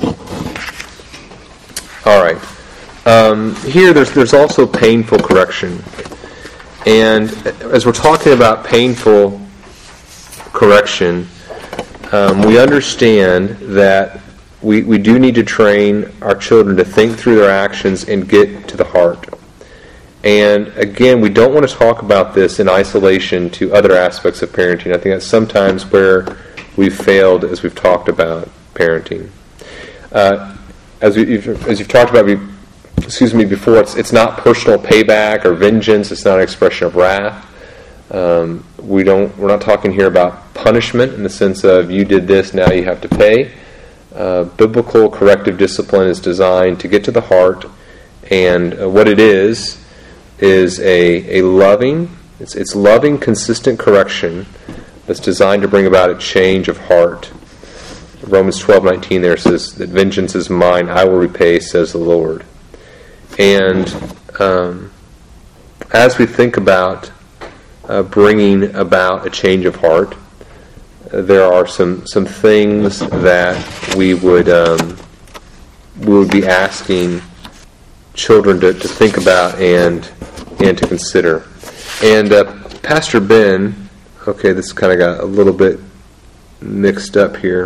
All right. Um, here, there's there's also painful correction, and as we're talking about painful correction, um, we understand that we we do need to train our children to think through their actions and get to the heart. And again, we don't want to talk about this in isolation to other aspects of parenting. I think that's sometimes where we've failed as we've talked about parenting. Uh, as, we, as you've talked about, excuse me, before, it's, it's not personal payback or vengeance. It's not an expression of wrath. Um, we don't. We're not talking here about punishment in the sense of you did this, now you have to pay. Uh, biblical corrective discipline is designed to get to the heart, and uh, what it is. is a, a loving, it's, it's loving, consistent correction that's designed to bring about a change of heart. Romans twelve nineteen there says that vengeance is mine, I will repay, says the Lord. And um, as we think about uh, bringing about a change of heart, uh, there are some, some things that we would um, we would be asking children to, to think about and and to consider. And uh, Pastor Ben, okay, this kind of got a little bit mixed up here.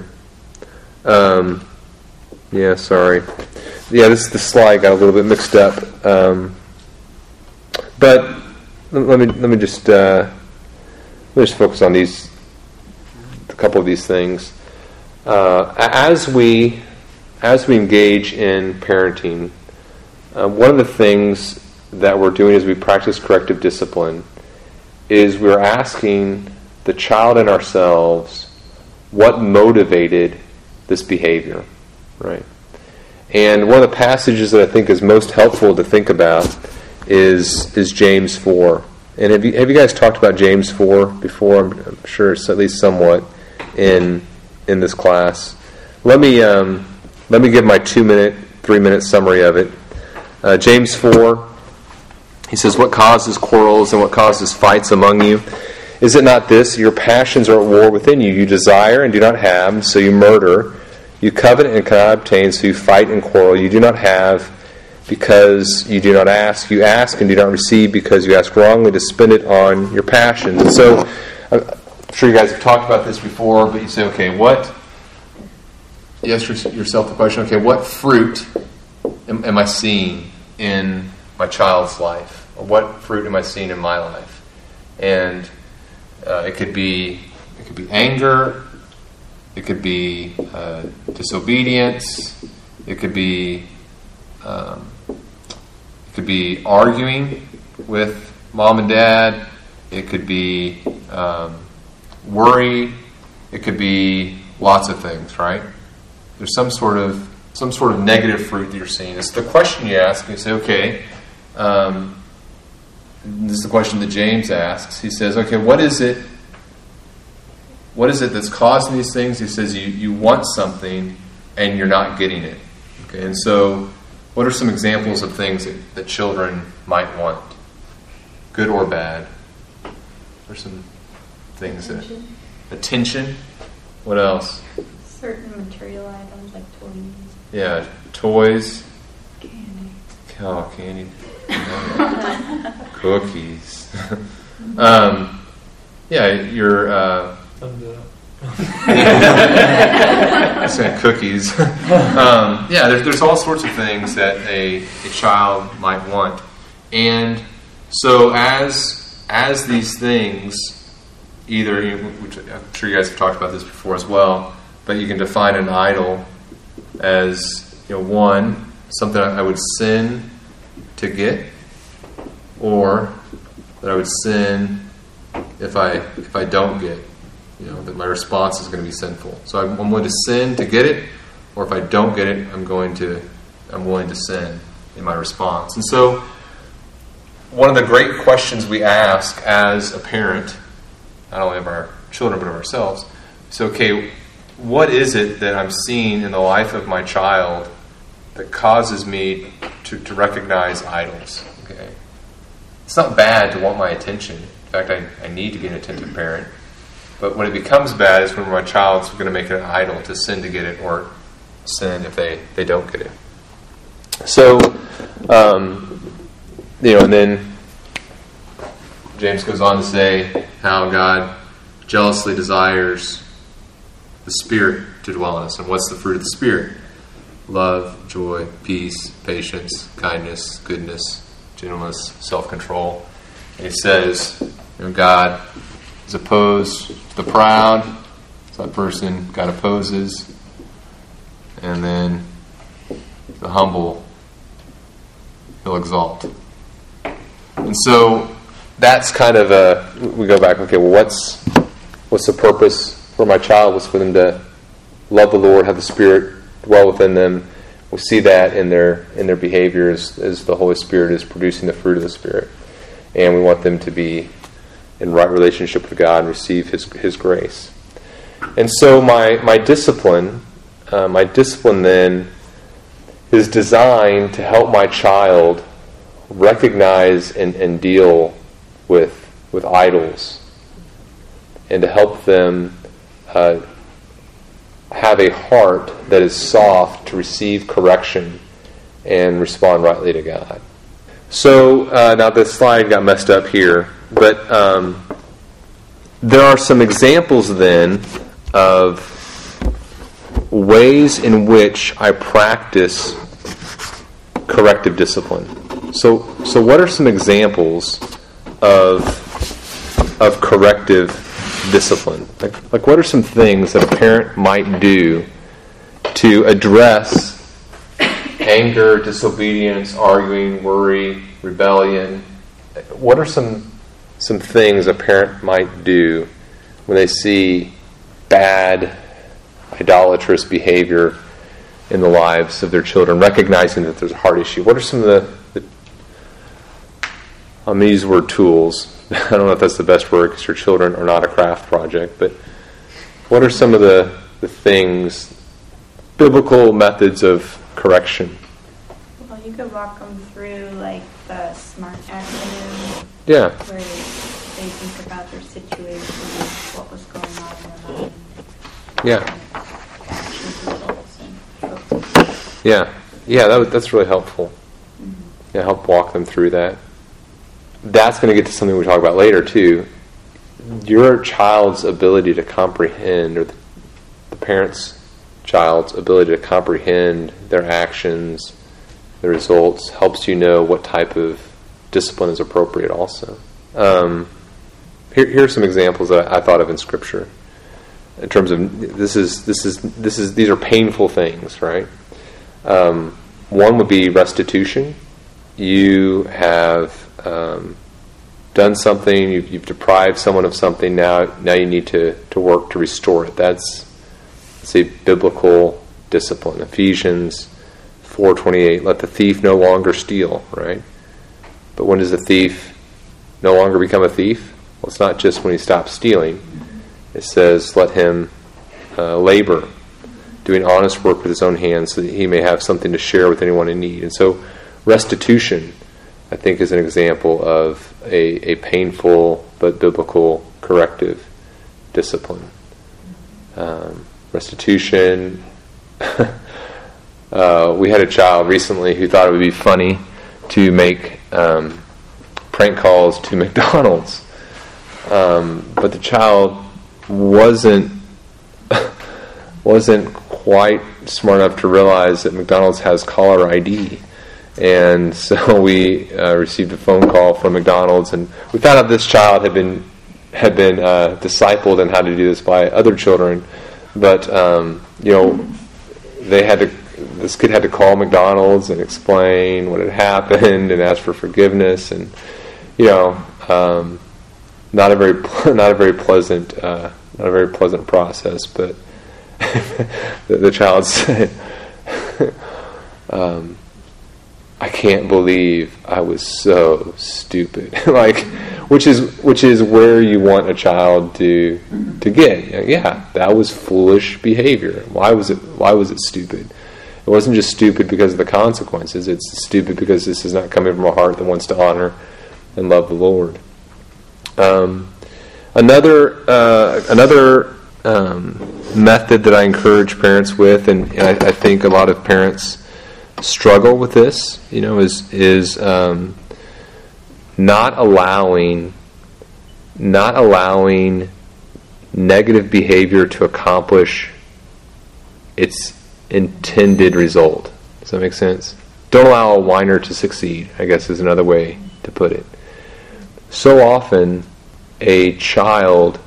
Um, yeah, sorry. Yeah, this the slide got a little bit mixed up. Um, but let me let me just uh, let me just focus on these a couple of these things. Uh, as we as we engage in parenting. Uh, one of the things that we're doing as we practice corrective discipline is we're asking the child and ourselves what motivated this behavior, right? And one of the passages that I think is most helpful to think about is is James four. And have you have you guys talked about James four before? I'm, I'm sure it's at least somewhat in in this class. Let me um, let me give my two minute, three minute summary of it. Uh, James four, he says, what causes quarrels and what causes fights among you? Is it not this? Your passions are at war within you. You desire and do not have, so you murder. You covet and cannot obtain, so you fight and quarrel. You do not have because you do not ask. You ask and do not receive because you ask wrongly to spend it on your passions. And so, I'm sure you guys have talked about this before, but you say, okay, what? You ask yourself the question, okay, what fruit am, am I seeing in my child's life? Or what fruit am I seeing in my life? And uh, it could be it could be anger, it could be uh, disobedience, it could be um, it could be arguing with mom and dad, it could be um, worry, it could be lots of things, right? There's some sort of some sort of negative fruit that you're seeing. It's the question you ask. You say, okay, um, this is the question that James asks. He says, okay, what is it? what is it that's causing these things? He says you, you want something and you're not getting it. Okay, and so what are some examples of things that, that children might want? Good or bad? What are some things that... Attention. What else? Certain material items like toys. Yeah, toys. Candy. Oh, candy. Cookies. um, yeah, your... Uh, And, uh, I said cookies. um, yeah, there's, there's all sorts of things that a, a child might want. And so as as these things, either, you know, which I'm sure you guys have talked about this before as well, but you can define an idol as, you know, one, something I would sin to get, or that I would sin if I if I don't get. You know, that my response is going to be sinful. So I'm, I'm willing to sin to get it, or if I don't get it, I'm going to, I'm willing to sin in my response. And so, one of the great questions we ask as a parent, not only of our children but of ourselves, is okay, what is it that I'm seeing in the life of my child that causes me to, to recognize idols? Okay, it's not bad to want my attention. In fact, I, I need to be an attentive parent. But when it becomes bad is when my child's going to make it an idol, to sin to get it, or sin if they, they don't get it. So, um, you know, and then James goes on to say how God jealously desires the Spirit to dwell in us. And what's the fruit of the Spirit? Love, joy, peace, patience, kindness, goodness, gentleness, self-control. And he says, you know, God is opposed to the proud, so that person God opposes, and then the humble He'll exalt. And so that's kind of a, we go back, okay, well, what's what's the purpose for my child? Was for them to love the Lord, have the Spirit dwell within them. We see that in their in their behavior as, as the Holy Spirit is producing the fruit of the Spirit, and we want them to be in right relationship with God and receive His His grace. And so my my discipline, uh, my discipline then is designed to help my child recognize and, and deal with with idols, and to help them uh, have a heart that is soft to receive correction and respond rightly to God. So uh, now this slide got messed up here. But um, there are some examples then of ways in which I practice corrective discipline. So, so what are some examples of of corrective discipline? Like, like what are some things that a parent might do to address anger, disobedience, arguing, worry, rebellion? What are some some things a parent might do when they see bad, idolatrous behavior in the lives of their children, recognizing that there's a heart issue? What are some of the, the I'm going to use the word tools. I don't know if that's the best word because your children are not a craft project, but what are some of the, the things, biblical methods of correction? Well, you could walk them through like the SMART acronym. Yeah. Where they think about their situation, what was going on in their mind. Yeah. Actions, results, and focus. Yeah. Yeah, that, that's really helpful. Mm-hmm. Yeah, help walk them through that. That's going to get to something we talk about later, too. Your child's ability to comprehend, or the, the parent's child's ability to comprehend their actions, the results, helps you know what type of discipline is appropriate also. Um, here, here are some examples that I thought of in Scripture. In terms of, this is, this is, this is, these are painful things, right? Um, one would be restitution. You have um, done something, you've, you've deprived someone of something, now now you need to, to work to restore it. That's, that's a biblical discipline. Ephesians four twenty-eight, let the thief no longer steal, right? But when does the thief no longer become a thief? Well, it's not just when he stops stealing. It says, let him uh, labor, doing honest work with his own hands, so that he may have something to share with anyone in need. And so restitution, I think, is an example of a, a painful but biblical corrective discipline. Um, restitution. uh, we had a child recently who thought it would be funny to make um, prank calls to McDonald's. Um, but the child wasn't wasn't quite smart enough to realize that McDonald's has caller I D. And so we uh, received a phone call from McDonald's, and we found out this child had been had been uh, discipled in how to do this by other children. But um, you know, they had to. This kid had to call McDonald's and explain what had happened and ask for forgiveness, and you know, um, not a very not a very pleasant uh, not a very pleasant process. But the, the child said, um, "I can't believe I was so stupid." Like, which is which is where you want a child to to get. You know, yeah, that was foolish behavior. Why was it? Why was it stupid? It wasn't just stupid because of the consequences. It's stupid because this is not coming from a heart that wants to honor and love the Lord. Um, another uh, another um, method that I encourage parents with, and, and I, I think a lot of parents struggle with this, you know, is is um, not allowing not allowing negative behavior to accomplish its intended result. Does that make sense? Don't allow a whiner to succeed, I guess is another way to put it. So often a child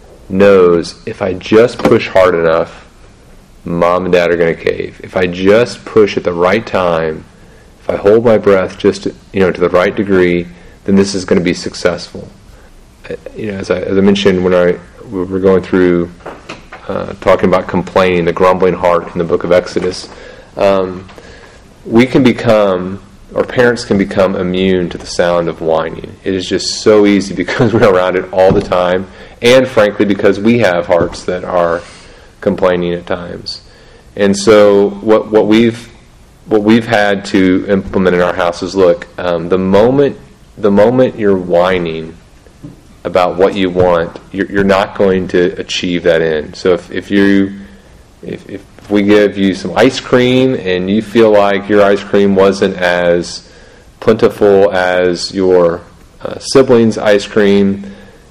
knows, if I just push hard enough, mom and dad are going to cave. If I just push at the right time, if I hold my breath just to, you know, to the right degree, then this is going to be successful. You know, as I, as I mentioned when I we were going through uh, talking about complaining, the grumbling heart in the book of Exodus, um, we can become, or parents can become immune to the sound of whining. It is just so easy because we're around it all the time, and frankly because we have hearts that are complaining at times. And so what what we've what we've had to implement in our house is, look, um, the moment the moment you're whining about what you want, you're, you're not going to achieve that end. So if, if you if, if we give you some ice cream and you feel like your ice cream wasn't as plentiful as your uh, siblings' ice cream,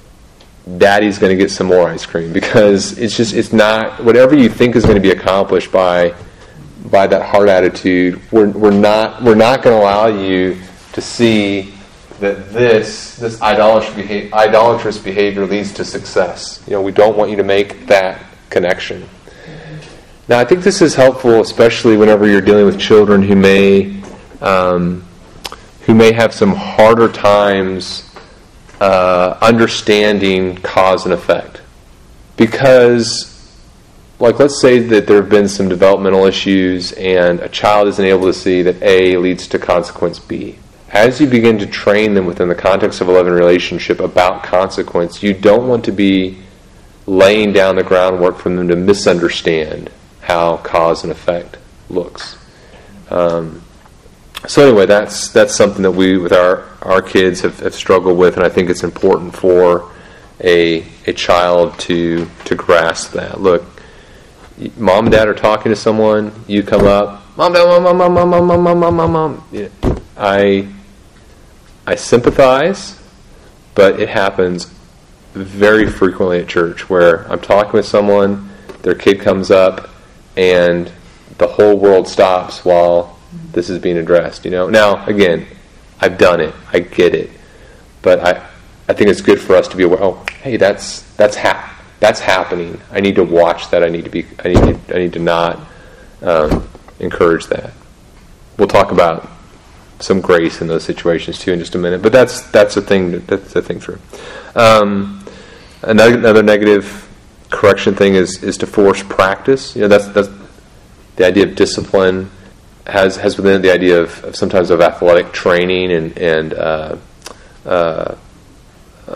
Daddy's going to get some more ice cream, because it's just it's not whatever you think is going to be accomplished by by that heart attitude. We're we're not we're not going to allow you to see that this this idolatrous behavior, idolatrous behavior leads to success. You know, we don't want you to make that connection. Now, I think this is helpful, especially whenever you're dealing with children who may um, who may have some harder times uh, understanding cause and effect. Because, like, let's say that there have been some developmental issues and a child isn't able to see that A leads to consequence B. As you begin to train them within the context of a loving relationship about consequence, you don't want to be laying down the groundwork for them to misunderstand how cause and effect looks. Um, so anyway, that's that's something that we, with our, our kids, have, have struggled with, and I think it's important for a a child to to grasp that. Look, mom and dad are talking to someone, you come up, mom, dad, mom, mom, mom, mom, mom, mom, mom, mom, mom. You know, I I sympathize, but it happens very frequently at church where I'm talking with someone, their kid comes up, and the whole world stops while this is being addressed. You know. Now, again, I've done it. I get it, but I I think it's good for us to be aware. Oh, hey, that's that's hap- that's happening. I need to watch that. I need to be. I need to. I need to not um, encourage that. We'll talk about some grace in those situations too in just a minute. But that's that's a thing. That, that's a thing through. Um, another, another negative correction thing is is to force practice. You know, that's that's the idea of discipline has has within it the idea of, of sometimes of athletic training and and uh, uh,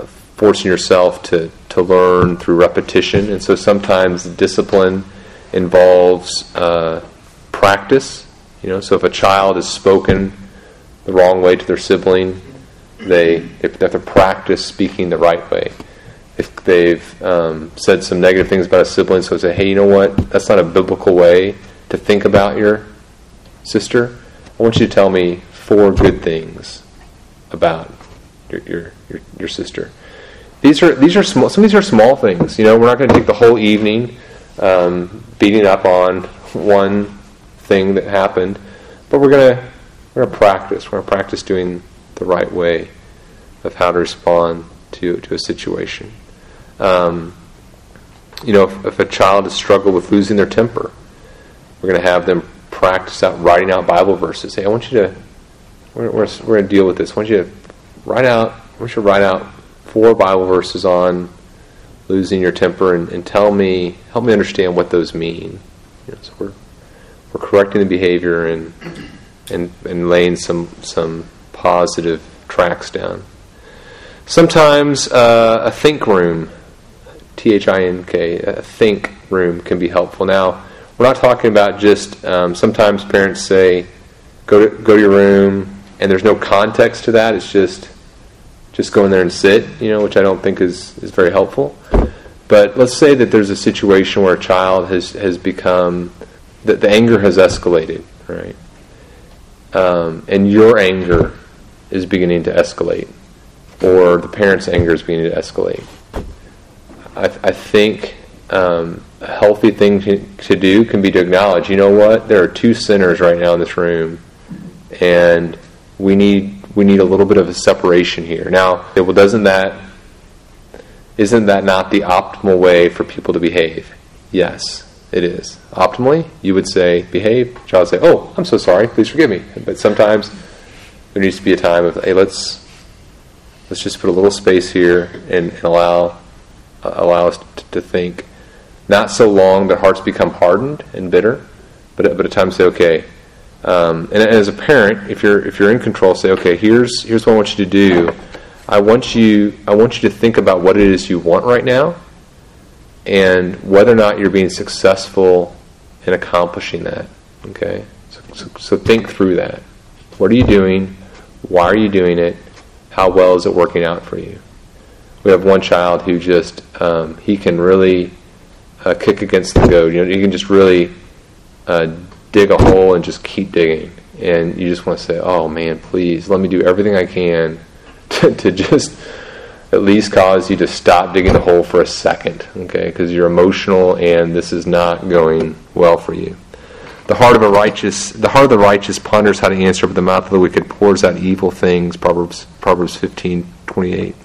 forcing yourself to, to learn through repetition. And so sometimes discipline involves uh, practice. You know, so if a child has spoken the wrong way to their sibling, they, they have to practice speaking the right way. If they've um, said some negative things about a sibling, so say, hey, you know what? That's not a biblical way to think about your sister. I want you to tell me four good things about your your your, your sister. These are these are small. Some of these are small things. You know, we're not going to take the whole evening um, beating up on one thing that happened, but we're gonna we're gonna practice. We're gonna practice doing the right way of how to respond to to a situation. Um, you know, if, if a child has struggled with losing their temper, we're going to have them practice out writing out Bible verses. Hey, I want you to, we're, we're, we're going to deal with this. I want you to write out, I want you to write out four Bible verses on losing your temper and, and tell me, help me understand what those mean. You know, so we're we're correcting the behavior and and and laying some some positive tracks down. Sometimes uh, a think room, T H I N K, a think room can be helpful. Now, we're not talking about just, um, sometimes parents say, go to go to your room, and there's no context to that. It's just just go in there and sit, you know, which I don't think is, is very helpful. But let's say that there's a situation where a child has, has become, that the anger has escalated, right? Um, and your anger is beginning to escalate, or the parent's anger is beginning to escalate. I, I think um, a healthy thing to, to do can be to acknowledge, you know what, there are two sinners right now in this room, and we need we need a little bit of a separation here. Now, well, doesn't that isn't that not the optimal way for people to behave? Yes, it is. Optimally, you would say, behave. The child would say, oh, I'm so sorry, please forgive me. But sometimes there needs to be a time of, hey, let's let's just put a little space here and, and allow uh, allow us to, to think. Not so long that hearts become hardened and bitter, but but a time to say, okay. Um, and as a parent, if you're if you're in control, say, okay, here's here's what I want you to do. I want you I want you to think about what it is you want right now, and whether or not you're being successful in accomplishing that. Okay, so, so, so think through that. What are you doing? Why are you doing it? How well is it working out for you? We have one child who just um, he can really uh, kick against the goad. You know, he can just really uh, dig a hole and just keep digging. And you just want to say, "Oh man, please let me do everything I can to, to just at least cause you to stop digging the hole for a second, okay? Because you're emotional and this is not going well for you." The heart of a righteous, the heart of the righteous ponders how to answer, but the mouth of the wicked pours out evil things. Proverbs Proverbs fifteen twenty-eight.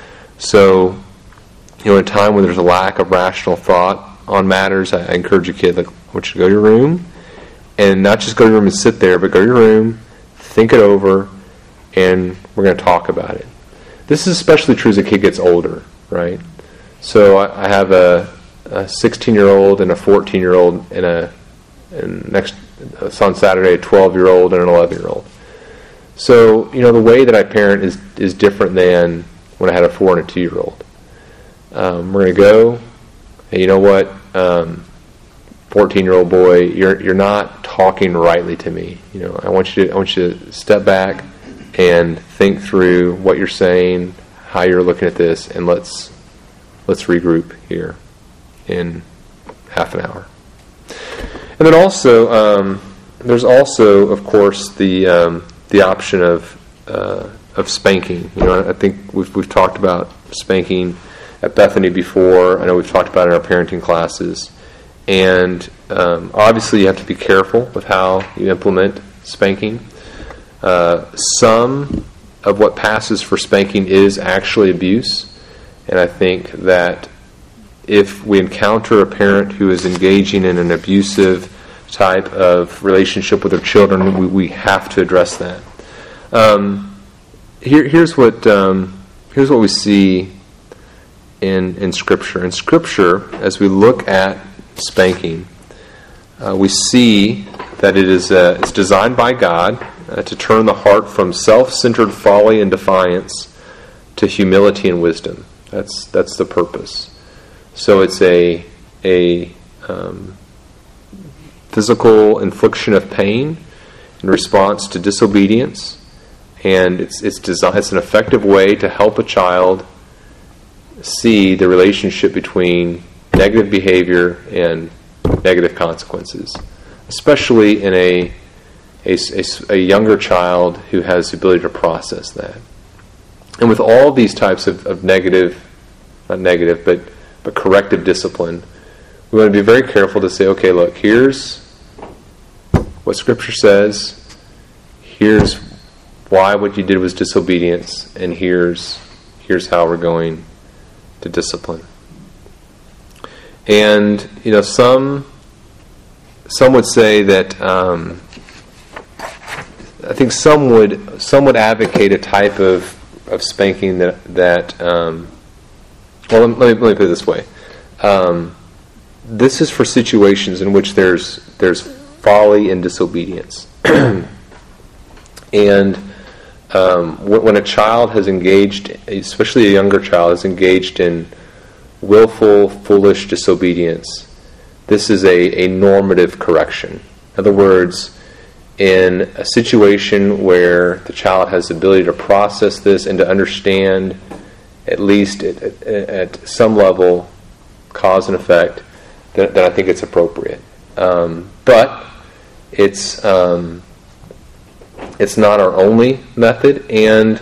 So, you know, in a time when there's a lack of rational thought on matters, I, I encourage your kid, like, I want you to go to your room, and not just go to your room and sit there, but go to your room, think it over, and we're going to talk about it. This is especially true as a kid gets older, right? So I, I have a, a sixteen-year-old and a fourteen-year-old and a and next on Saturday a twelve-year-old and an eleven-year-old. So, you know, the way that I parent is is different than when I had a four and a two-year-old. Um, we're going to go, hey, you know what, um, fourteen-year-old boy, you're you're not talking rightly to me. You know, I want you to I want you to step back and think through what you're saying, how you're looking at this, and let's let's regroup here in half an hour. And then also, um, there's also, of course, the um, the option of uh, of spanking. You know, I think we've we've talked about spanking at Bethany before. I know we've talked about it in our parenting classes, and um, obviously you have to be careful with how you implement spanking. Uh, some of what passes for spanking is actually abuse, and I think that if we encounter a parent who is engaging in an abusive type of relationship with their children, we, we have to address that. Um, here, here's what um, here's what we see in in Scripture. In Scripture, as we look at spanking, uh, we see that it is uh, it's designed by God uh, to turn the heart from self-centered folly and defiance to humility and wisdom. That's that's the purpose. So it's a a um, physical infliction of pain in response to disobedience, and it's it's designed. It's an effective way to help a child see the relationship between negative behavior and negative consequences, especially in a a, a a younger child who has the ability to process that. And with all these types of, of negative, not negative, but, but corrective discipline, we want to be very careful to say, okay, look, here's what Scripture says, here's why what you did was disobedience, and here's here's how we're going to discipline. And, you know, some some would say that, um, I think some would some would advocate a type of of spanking that that um, well let me, let me put it this way, um, this is for situations in which there's there's folly and disobedience, and um, when a child has engaged, especially a younger child, is engaged in willful, foolish disobedience, this is a, a normative correction. In other words, in a situation where the child has the ability to process this and to understand, at least at, at, at some level, cause and effect, then, then I think it's appropriate. Um, but it's um, it's not our only method, and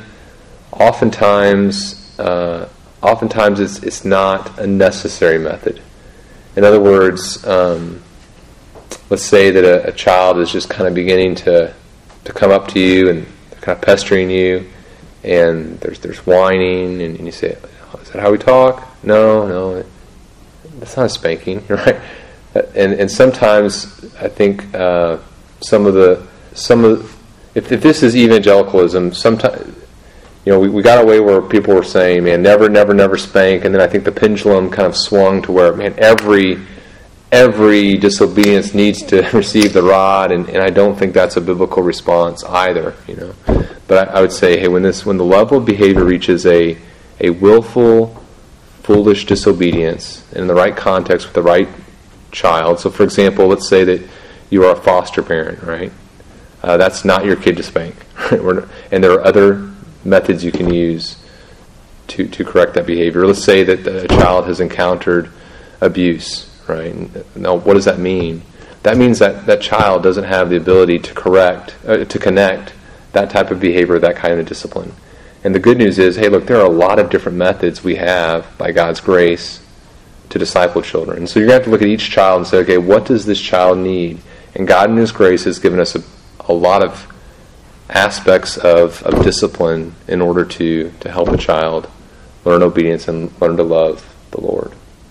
oftentimes, uh, oftentimes it's it's not a necessary method. In other words, um, let's say that a, a child is just kind of beginning to, to come up to you and they're kind of pestering you, and there's there's whining, and, and you say, oh, is that how we talk? No, no, that's not a spanking, right? And and sometimes I think uh, some of the some of the, if if this is evangelicalism, sometimes you know we, we got away where people were saying, man, never, never, never spank, and then I think the pendulum kind of swung to where, man, every every disobedience needs to receive the rod, and, and I don't think that's a biblical response either, you know. But I, I would say, hey, when this when the level of behavior reaches a a willful, foolish disobedience, and in the right context with the right child. So, for example, let's say that you are a foster parent, right? Uh, that's not your kid to spank, right? And there are other methods you can use to to correct that behavior. Let's say that the child has encountered abuse. Right. Now, what does that mean? That means that that child doesn't have the ability to correct, uh, to connect that type of behavior, that kind of discipline. And the good news is, hey, look, there are a lot of different methods we have, by God's grace, to disciple children. And so you're going to have to look at each child and say, okay, what does this child need? And God in His grace has given us a, a lot of aspects of, of discipline in order to, to help a child learn obedience and learn to love the Lord.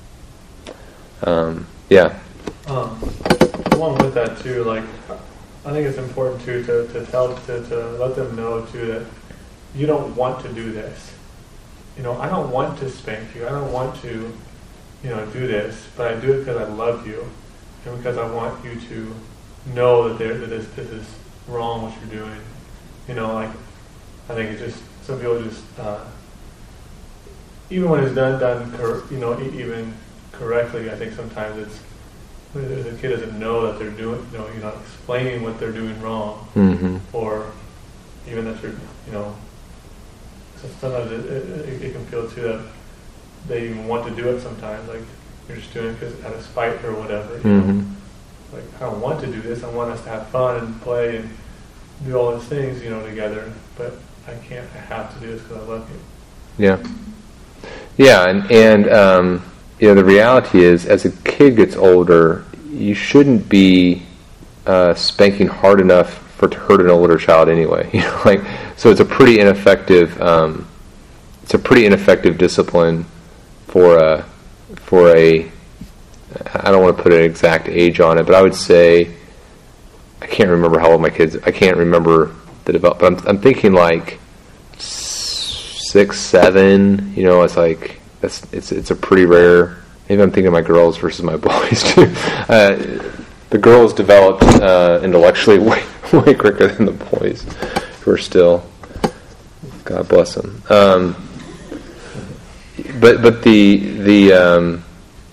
Um, yeah. Um, along with that too, like I think it's important too to, to tell to, to let them know too that you don't want to do this. You know, I don't want to spank you. I don't want to, you know, do this, but I do it because I love you and because I want you to know that there that this this is wrong what you're doing. You know, like I think it's just some people just uh, even when it's done done cor- you know even. correctly, I think sometimes it's the kid doesn't know that they're doing, you know, you're not explaining what they're doing wrong, mm-hmm. or even that you're, you know, so sometimes it, it, it can feel too that they even want to do it sometimes, like you're just doing it because out of spite or whatever, you mm-hmm. know, like I don't want to do this, I want us to have fun and play and do all those things, you know, together, but I can't, I have to do this because I love you. Yeah. Yeah, and, and um, you know, the reality is, as a kid gets older, you shouldn't be uh, spanking hard enough for to hurt an older child anyway. You know, like so, it's a pretty ineffective. Um, it's a pretty ineffective discipline for a for a. I don't want to put an exact age on it, but I would say I can't remember how old my kids. I can't remember the develop. But I'm, I'm thinking like six, seven. You know, it's like. That's, it's it's a pretty rare. Maybe I'm thinking of my girls versus my boys too. Uh, the girls developed uh, intellectually way way quicker than the boys, who are still. God bless them. Um, but but the the um,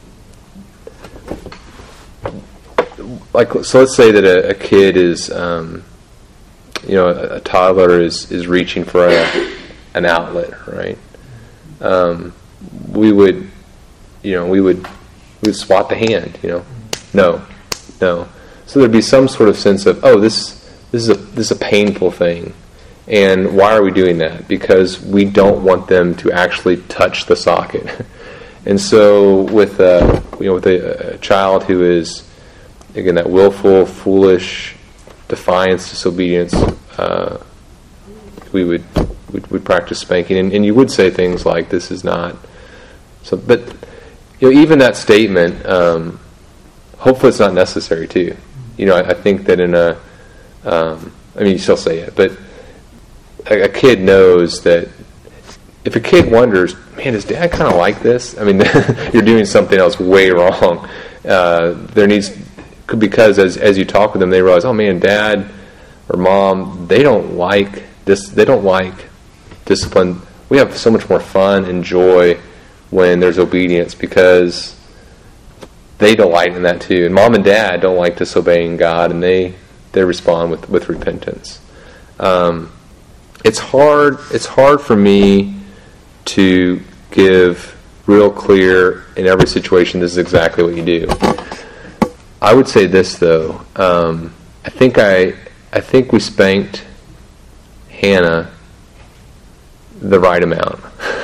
like so let's say that a, a kid is um, you know a, a toddler is is reaching for a, an outlet, right? Um, we would you know we would we would swat the hand, you know, no, no. So there'd be some sort of sense of, oh, this this is a this is a painful thing. And why are we doing that? Because we don't want them to actually touch the socket. And so with a, you know with a, a child who is, again, that willful, foolish defiance, disobedience, uh, we would we'd, we'd practice spanking, and, and you would say things like, "This is not." So, but you know, even that statement, um, hopefully, it's not necessary too. You know, I, I think that in a, um, I mean, you still say it, but a, a kid knows that if a kid wonders, man, does Dad kind of like this? I mean, you're doing something else way wrong. Uh, there needs, because as as you talk with them, they realize, oh man, Dad or Mom, they don't like this. They don't like discipline. We have so much more fun and joy when there's obedience because they delight in that too. And Mom and Dad don't like disobeying God, and they they respond with with repentance. Um, it's hard. It's hard for me to give real clear in every situation. This is exactly what you do. I would say this though. Um, I think I I think we spanked Hannah the right amount.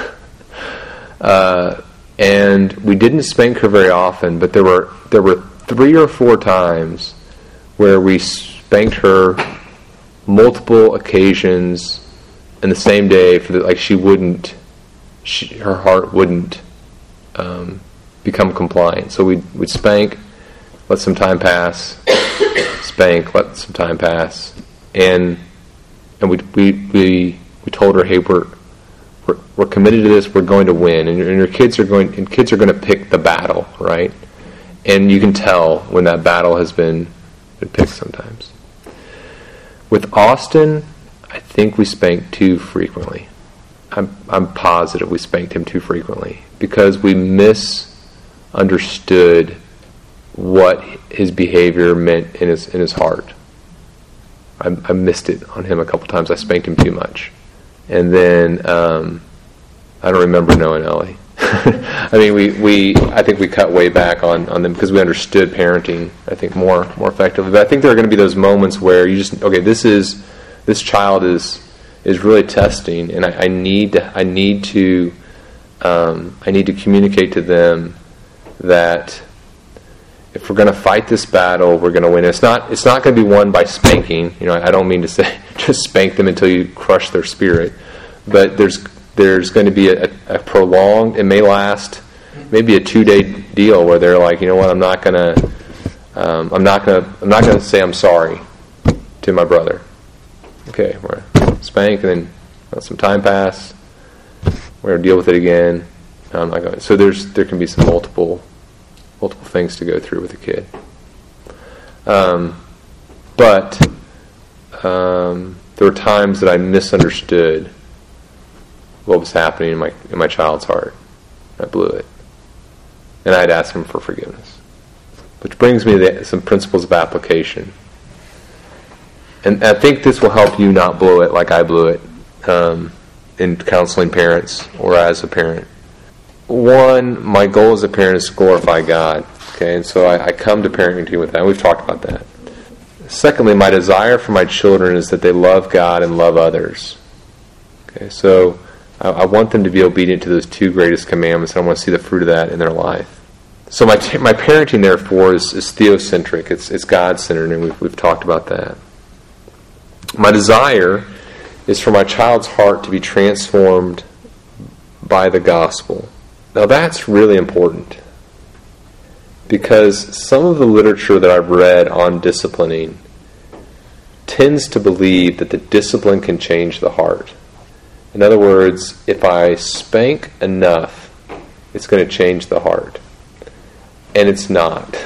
uh, and we didn't spank her very often, but there were there were three or four times where we spanked her multiple occasions in the same day for the, like she wouldn't she, her heart wouldn't um, become compliant. So we'd, we'd spank, let some time pass, spank, let some time pass, and and we we we we told her, hey, we're we're, we're committed to this. We're going to win, and your, and your kids are going and kids are going to pick the battle, right? And you can tell when that battle has been been picked sometimes. With Austin, I think we spanked too frequently. I'm I'm positive we spanked him too frequently because we misunderstood what his behavior meant in his in his heart. I, I missed it on him a couple times. I spanked him too much, and then um, I don't remember knowing Ellie. I mean, we, we I think we cut way back on, on them because we understood parenting, I think, more more effectively. But I think there are going to be those moments where you just okay, this is this child is is really testing, and I, I need to, I need to um, I need to communicate to them that if we're going to fight this battle, we're going to win. It's not it's not going to be won by spanking. You know, I don't mean to say just spank them until you crush their spirit, but there's there's going to be a, a prolonged. It may last maybe a two-day deal where they're like, you know what, I'm not going to um, I'm not going to I'm not going to say I'm sorry to my brother. Okay, we're gonna spank and then let some time pass. We're going to deal with it again. No, I'm not going. So there's there can be some multiple. multiple things to go through with a kid. Um, but um, there were times that I misunderstood what was happening in my in my child's heart. I blew it. And I'd ask him for forgiveness. Which brings me to the, some principles of application. And I think this will help you not blow it like I blew it um, in counseling parents or as a parent. One, my goal as a parent is to glorify God. Okay, and so I, I come to parenting with that. And we've talked about that. Secondly, my desire for my children is that they love God and love others. Okay, so I, I want them to be obedient to those two greatest commandments, and I want to see the fruit of that in their life. So my my parenting, therefore, is, is theocentric. It's it's God-centered, and we've we've talked about that. My desire is for my child's heart to be transformed by the gospel. Now that's really important because some of the literature that I've read on disciplining tends to believe that the discipline can change the heart. In other words, if I spank enough, it's going to change the heart. And it's not.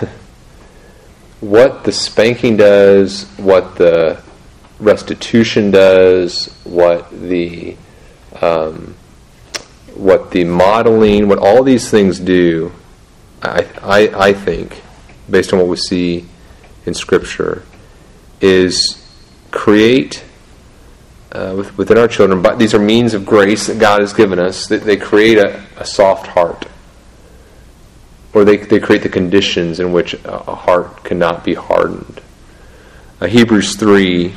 What the spanking does, what the restitution does, what the um, what the modeling, what all these things do, I, I, I think, based on what we see in Scripture, is create uh, with, within our children, but these are means of grace that God has given us, that they create a, a soft heart. Or they, they create the conditions in which a, a heart cannot be hardened. Uh, Hebrews three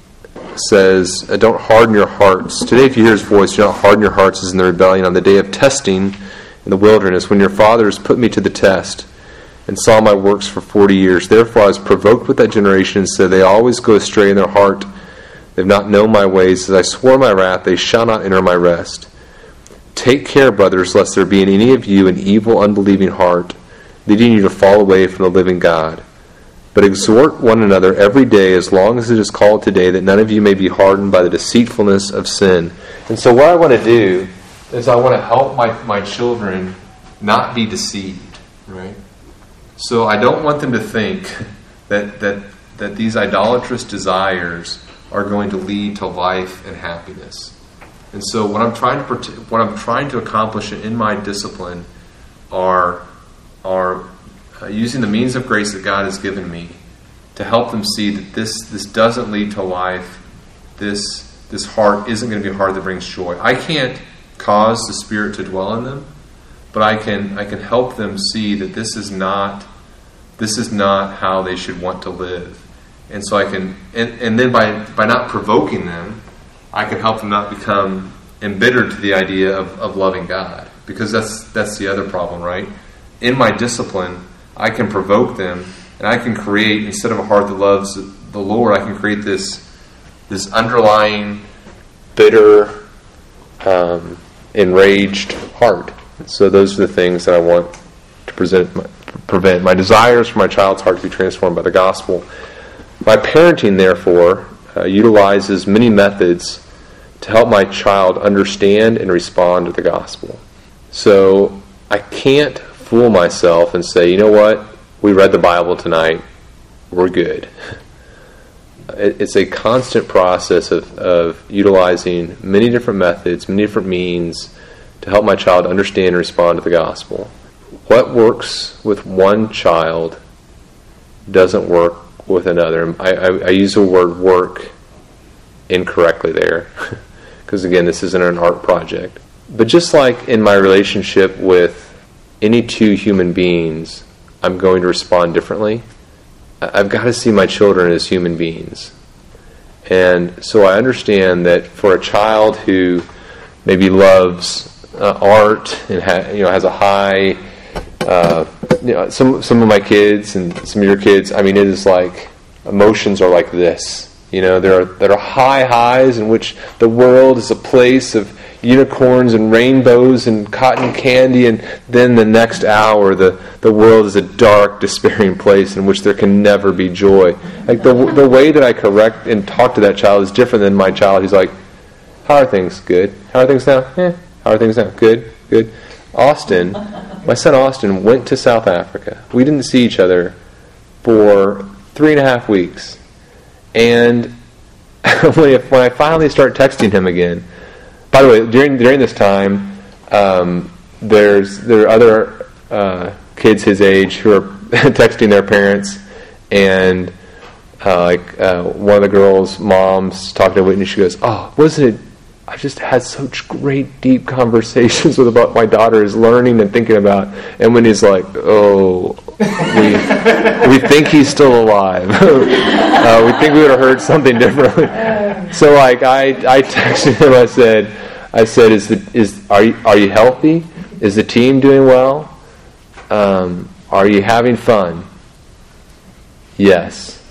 says, uh, don't harden your hearts. Today, if you hear His voice, do not harden your hearts as in the rebellion on the day of testing in the wilderness, when your fathers put me to the test and saw my works for forty years. Therefore I was provoked with that generation, and said, they always go astray in their heart. They have not known my ways. As I swore in my wrath, they shall not enter my rest. Take care, brothers, lest there be in any of you an evil, unbelieving heart, leading you to fall away from the living God. But exhort one another every day, as long as it is called today, that none of you may be hardened by the deceitfulness of sin. And so what I want to do is I want to help my, my children not be deceived, right? So I don't want them to think that, that, that these idolatrous desires are going to lead to life and happiness. And so what I'm trying to what I'm trying to accomplish in my discipline are are uh, using the means of grace that God has given me to help them see that this this doesn't lead to life. This this heart isn't going to be a heart that brings joy. I can't cause the Spirit to dwell in them, but I can I can help them see that this is not this is not how they should want to live. And so I can and, and then by by not provoking them, I can help them not become embittered to the idea of, of loving God. Because that's that's the other problem, right? In my discipline, I can provoke them, and I can create, instead of a heart that loves the Lord, I can create this this underlying, bitter, um, enraged heart. So those are the things that I want to present, my, prevent. My desires for my child's heart to be transformed by the gospel. My parenting, therefore, Uh, utilizes many methods to help my child understand and respond to the gospel. So I can't fool myself and say, you know what, we read the Bible tonight, we're good. It, it's a constant process of, of utilizing many different methods, many different means to help my child understand and respond to the gospel. What works with one child doesn't work with another. I, I, I use the word work incorrectly there, because again, this isn't an art project. But just like in my relationship with any two human beings, I'm going to respond differently. I've got to see my children as human beings. And so I understand that for a child who maybe loves uh, art and ha- you know has a high uh, you know, some some of my kids and some of your kids, I mean, it is like emotions are like this. You know, there are there are high highs in which the world is a place of unicorns and rainbows and cotton candy, and then the next hour the, the world is a dark, despairing place in which there can never be joy. Like the the way that I correct and talk to that child is different than my child who's like, how are things? Good. How are things now? Eh. How are things now? Good. Good. Austin, my son Austin went to South Africa. We didn't see each other for three and a half weeks. And when I finally start texting him again, by the way, during during this time, um, there's there are other uh, kids his age who are texting their parents, and uh, like uh, one of the girls' moms talking to Whitney, she goes, "Oh, wasn't it? I just had such great, deep conversations with about my daughter is learning and thinking about." And when he's like, "Oh, we we think he's still alive. uh, we think we would have heard something differently." So, like, I I texted him. I said, I said, "Is the is are you are you healthy? Is the team doing well? Um, are you having fun?" Yes.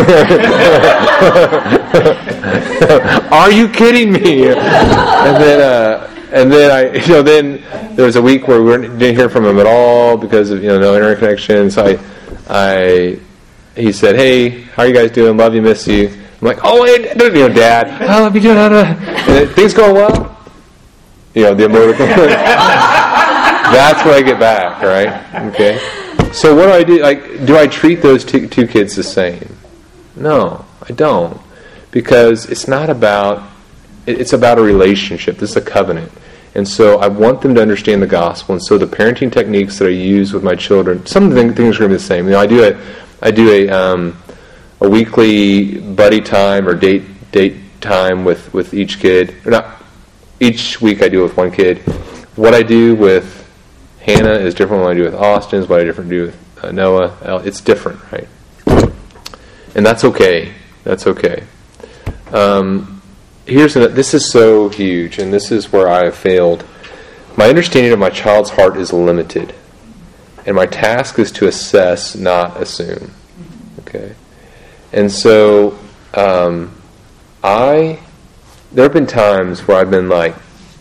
Are you kidding me? And then, uh, and then I, you know, then there was a week where we weren't, didn't hear from him at all because of you know no internet connection. So I, I, he said, "Hey, how are you guys doing? Love you, miss you." I'm like, "Oh, wait, you know, Dad, I love you, Dad." And it, things going well. You know, the emoticon. That's when I get back, right? Okay. So what do I do? Like, do I treat those two, two kids the same? No, I don't, because it's not about. It's about a relationship. This is a covenant, And so I want them to understand the gospel. And so the parenting techniques that I use with my children, some of the things are going to be the same. You know, I do a, I do a, um, a weekly buddy time or date date time with, with each kid. Or not each week I do it with one kid. What I do with Hannah is different than what I do with Austin. Is what I different do with uh, Noah. It's different, right? And that's okay. That's okay. Um, Here's an, this is so huge, and this is where I have failed. My understanding of my child's heart is limited, and my task is to assess, not assume. Okay, and so um, I there have been times where I've been like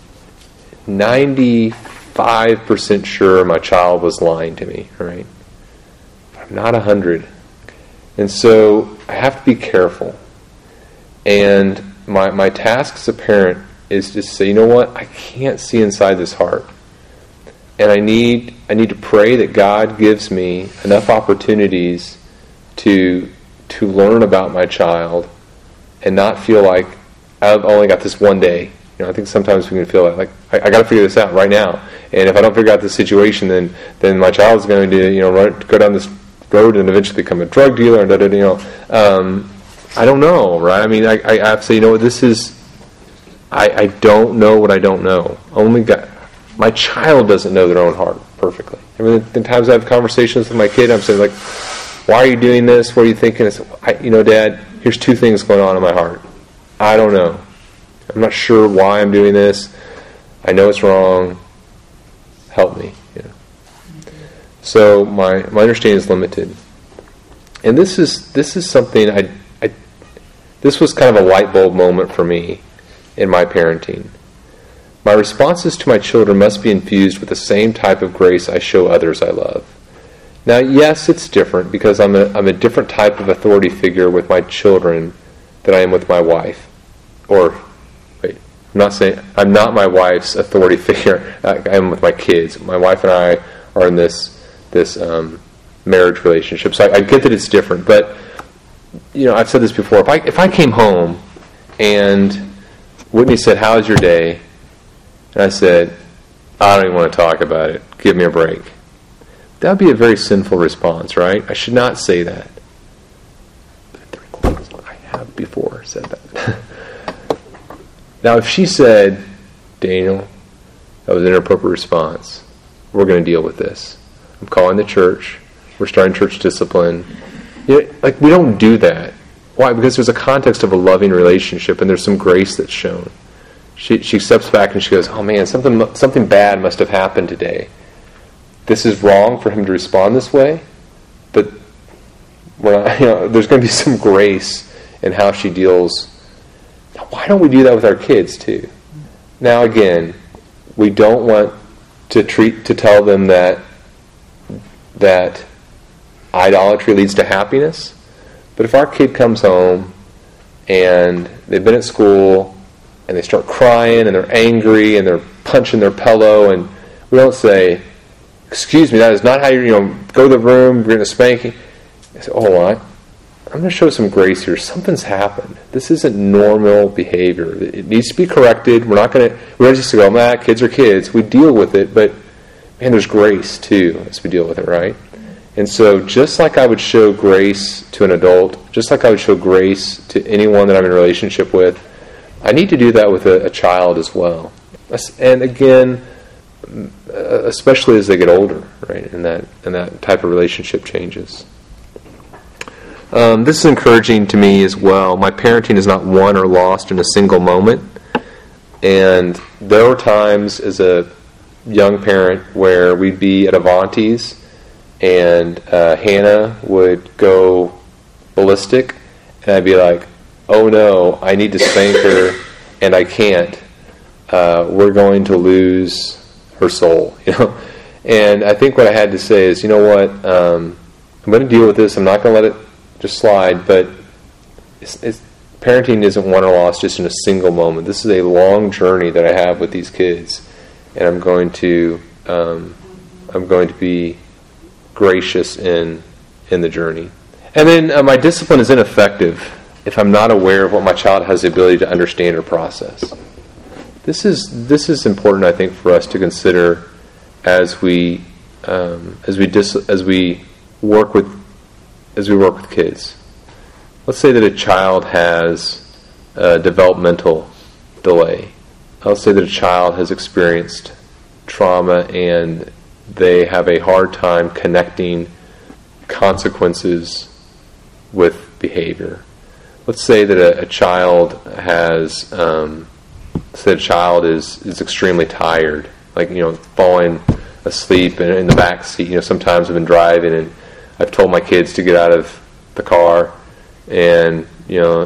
ninety-five percent sure my child was lying to me, right? I'm not a hundred, and so I have to be careful. And My my task as a parent is to say, you know what, I can't see inside this heart. And I need I need to pray that God gives me enough opportunities to to learn about my child and not feel like I've only got this one day. You know, I think sometimes we can feel like, like I, I got to figure this out right now. And if I don't figure out this situation, then then my child's going to you know run, go down this road and eventually become a drug dealer and da da da. You know, um, I don't know, right? I mean, I, I have to say, you know what, this is. I, I don't know what I don't know. Only God. My child doesn't know their own heart perfectly. I mean, the times I have conversations with my kid, I'm saying like, "Why are you doing this? What are you thinking?" I say, I, you know, Dad, here's two things going on in my heart. I don't know. I'm not sure why I'm doing this. I know it's wrong. Help me. You know. So my my understanding is limited, and this is this is something I I this was kind of a light bulb moment for me in my parenting. My responses to my children must be infused with the same type of grace I show others I love. Now, yes, it's different because I'm a I'm a different type of authority figure with my children than I am with my wife. Or, wait, I'm not saying I'm not my wife's authority figure. I, I am with my kids. My wife and I are in this this um, marriage relationship, so I, I get that it's different. But you know, I've said this before. If I if I came home and Whitney said, "How's your day?" and I said, "I don't even want to talk about it. Give me a break." That would be a very sinful response, right? I should not say that. I have before said that. Now, if she said, "Daniel, that was an inappropriate response. We're going to deal with this. I'm calling the church. We're starting church discipline." You know, like, we don't do that. Why? Because there's a context of a loving relationship, and there's some grace that's shown. She she steps back and she goes, "Oh man, something something bad must have happened today. This is wrong for him to respond this way, but we're not, you know, there's going to be some grace in how she deals." Now, why don't we do that with our kids too? Now again, we don't want to treat to tell them that that idolatry leads to happiness. But if our kid comes home and they've been at school and they start crying and they're angry and they're punching their pillow, and we don't say, "Excuse me, that is not how you, you know, go to the room, you're going to spanking." I say, "Oh, hold on. I'm going to show some grace here. Something's happened. This isn't normal behavior. It needs to be corrected. We're not going to, we're not just going to go, nah, kids are kids." We deal with it, but man, there's grace too as we deal with it, right? And so just like I would show grace to an adult, just like I would show grace to anyone that I'm in a relationship with, I need to do that with a, a child as well. And again, especially as they get older, right? And that and that type of relationship changes. Um, this is encouraging to me as well. My parenting is not won or lost in a single moment. And there were times as a young parent where we'd be at Avanti's and uh, Hannah would go ballistic, and I'd be like, "Oh no, I need to spank her, and I can't. Uh, we're going to lose her soul," you know. And I think what I had to say is, you know what, um, I'm going to deal with this. I'm not going to let it just slide. But it's, it's, parenting isn't won or lost just in a single moment. This is a long journey that I have with these kids, and I'm going to um, I'm going to be gracious in in the journey. And then uh, my discipline is ineffective if I'm not aware of what my child has the ability to understand or process. this is this is important, I think, for us to consider as we um, as we dis, as we work with as we work with kids. Let's say that a child has a developmental delay. Let's say that a child has experienced trauma and they have a hard time connecting consequences with behavior. Let's say that a, a child has, um, let's say a child is, is extremely tired, like, you know, falling asleep in, in the back seat. You know, sometimes I've been driving and I've told my kids to get out of the car and, you know,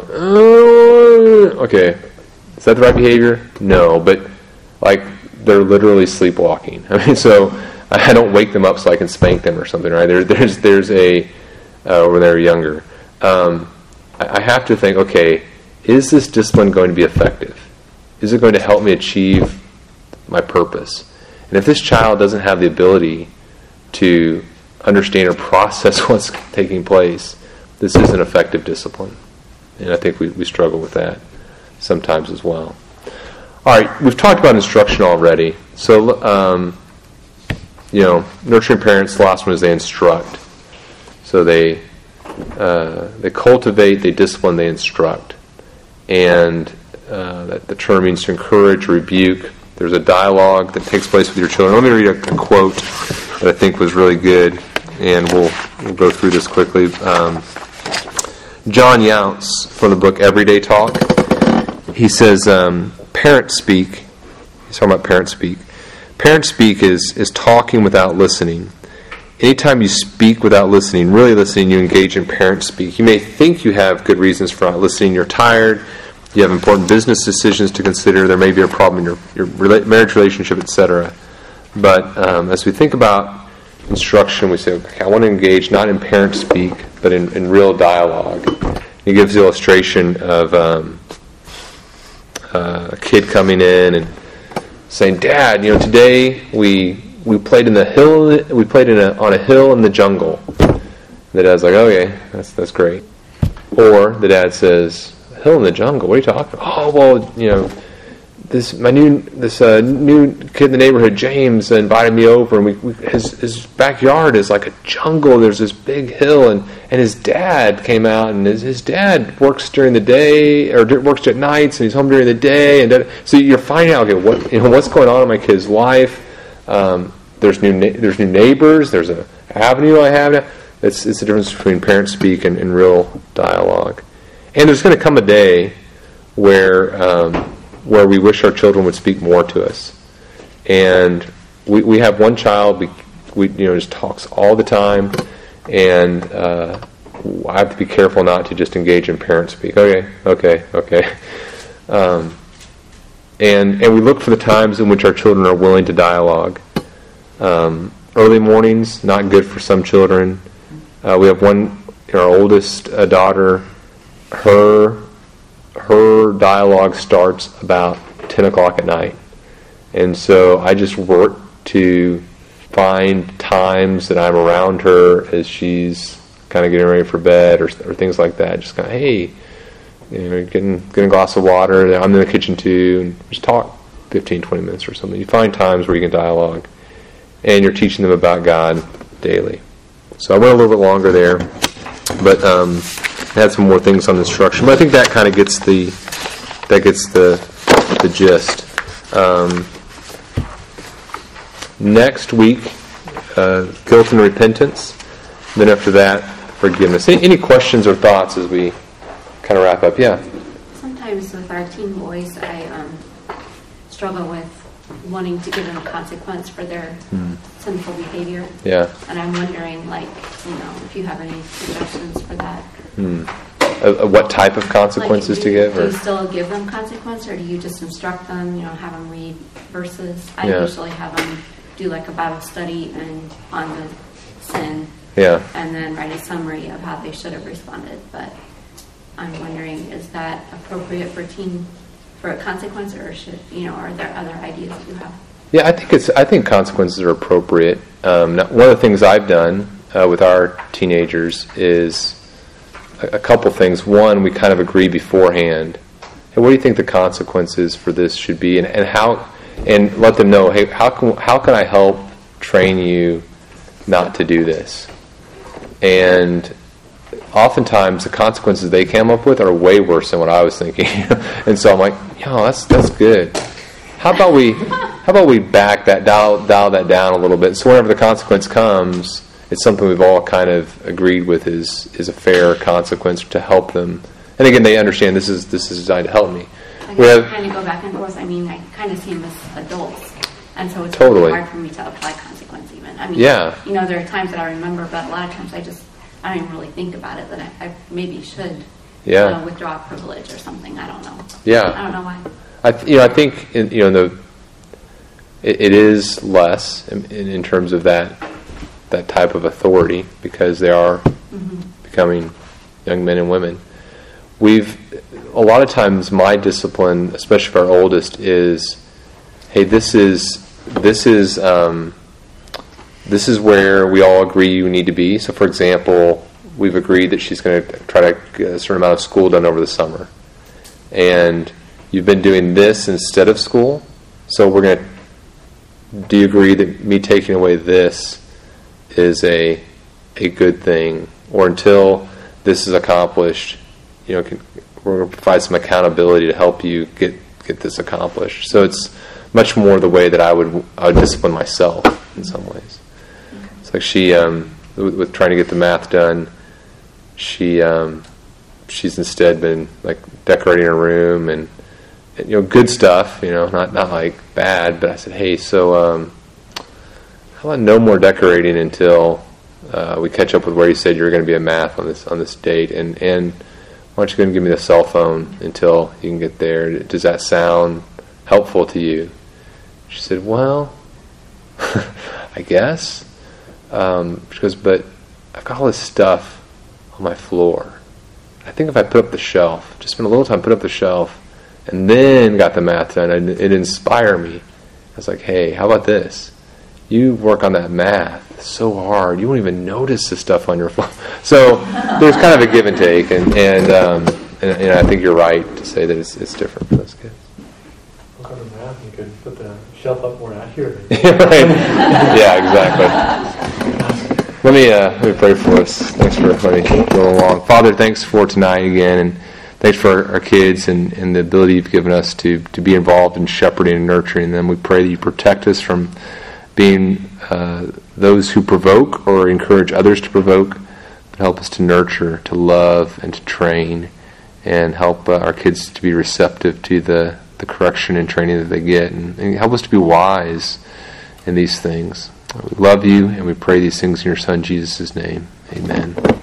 uh, okay, is that the right behavior? No, but like they're literally sleepwalking. I mean, so I don't wake them up so I can spank them or something, right? There, there's there's a uh, when they're younger. Um, I, I have to think, okay, is this discipline going to be effective? Is it going to help me achieve my purpose? And if this child doesn't have the ability to understand or process what's taking place, this isn't effective discipline. And I think we, we struggle with that sometimes as well. All right, we've talked about instruction already. So, um, you know, nurturing parents, the last one is they instruct. So they uh, they cultivate, they discipline, they instruct. And uh, that the term means to encourage, rebuke. There's a dialogue that takes place with your children. Let me read a, a quote that I think was really good, and we'll, we'll go through this quickly. Um, John Younce, from the book Everyday Talk, he says, um, parent speak, he's talking about parent speak. Parent speak is, is talking without listening. Anytime you speak without listening, really listening, you engage in parent speak. You may think you have good reasons for not listening. You're tired. You have important business decisions to consider. There may be a problem in your, your rela- marriage relationship, et cetera. But um, as we think about instruction, we say, okay, I want to engage not in parent speak, but in, in real dialogue. He gives the illustration of um, uh, a kid coming in and saying, "Dad, you know, today we we played in the hill. We played in a, on a hill in the jungle." And the dad's like, "Okay, that's that's great." Or the dad says, "Hill in the jungle? What are you talking about?" "Oh, well, you know, this my new this uh, new kid in the neighborhood, James, invited me over, and we, we his his backyard is like a jungle. There's this big hill, and, and his dad came out, and his his dad works during the day or works at nights, and he's home during the day, and that, so you're finding out, okay, what you know what's going on in my kid's life. Um, there's new na- there's new neighbors. There's a avenue I have now. It's it's the difference between parent speak and, and real dialogue. And there's going to come a day where um, where we wish our children would speak more to us. And we we have one child we, we you know just talks all the time, and uh, I have to be careful not to just engage in parent speak. Okay, okay, okay. Um, and and we look for the times in which our children are willing to dialogue. Um, early mornings, not good for some children. Uh, we have one, our oldest uh, daughter. Her her dialogue starts about ten o'clock at night, and so I just work to find times that I'm around her as she's kind of getting ready for bed or, or things like that. Just kind of, hey, you know, getting getting a glass of water. I'm in the kitchen too, and just talk fifteen, twenty minutes or something. You find times where you can dialogue, and you're teaching them about God daily. So I went a little bit longer there, but um, I had some more things on instruction. But I think that kind of gets the that gets the the gist. Um, next week, uh, guilt and repentance. Then after that, forgiveness. Any, any questions or thoughts as we kind of wrap up? Yeah. Sometimes with our teen boys, I um, struggle with wanting to give them a consequence for their mm. sinful behavior. Yeah. And I'm wondering, like, you know, if you have any suggestions for that. Hmm. Uh, uh, what type of consequences like, to you, give? Do Or? you still give them consequence, or do you just instruct them, you know, have them read verses? I yeah. usually have them do like a Bible study and on the sin. Yeah. And then write a summary of how they should have responded. But I'm wondering, is that appropriate for teen, for a consequence, or should, you know, are there other ideas that you have? Yeah, I think it's. I think consequences are appropriate. Um, now, one of the things I've done uh, with our teenagers is a, a couple things. One, we kind of agree beforehand, hey, what do you think the consequences for this should be, and, and how, and let them know, hey, how can how can I help train you not to do this? And oftentimes the consequences they came up with are way worse than what I was thinking. And so I'm like, yo, that's that's good. How about we how about we back that dial dial that down a little bit, so whenever the consequence comes, it's something we've all kind of agreed with is is a fair consequence to help them. And again, they understand this is this is designed to help me. I We have, kind of go back and forth. I mean, I kind of see them as adults, and so it's Totally. really hard for me to apply consequence even. I mean, Yeah. you know, there are times that I remember, but a lot of times I just, I don't even really think about it, that I, I maybe should Yeah. uh, withdraw privilege or something. I don't know. Yeah. I don't know why. I th- you know I think in, you know the it, it is less in, in, in terms of that that type of authority, because they are Mm-hmm. becoming young men and women. We've a lot of times my discipline, especially for our oldest, is, hey, this is this is um, this is where we all agree you need to be. So, for example, we've agreed that she's going to try to get a certain amount of school done over the summer, and you've been doing this instead of school. So we're going to. Do you agree that me taking away this is a a good thing, or until this is accomplished, you know, can, we're going to provide some accountability to help you get get this accomplished. So it's much more the way that I would I would discipline myself in some ways. It's like she, um, with, with trying to get the math done, she um, she's instead been like decorating her room and, and you know good stuff, you know, not not like bad. But I said, hey, so um, how about no more decorating until uh, we catch up with where you said you were going to be at math on this on this date, and and why don't you go and give me the cell phone until you can get there? Does that sound helpful to you? She said, well, I guess. Um, she goes, but I've got all this stuff on my floor. I think if I put up the shelf, just spend a little time, put up the shelf, and then got the math done, it'd, it'd inspire me. I was like, hey, how about this? You work on that math so hard, you won't even notice the stuff on your phone. So there's kind of a give and take, and and, um, and, and I think you're right to say that it's, it's different for those kids. Work on the math, you could put the shelf up more accurately. Right. Yeah, exactly. Let me uh, let me pray for us. Thanks for letting me go along. Father, thanks for tonight again, and thanks for our kids and, and the ability you've given us to, to be involved in shepherding and nurturing them. We pray that you protect us from being uh, those who provoke or encourage others to provoke, but help us to nurture, to love, and to train, and help uh, our kids to be receptive to the, the correction and training that they get, and, and help us to be wise in these things. We love you, and we pray these things in your Son Jesus' name. Amen.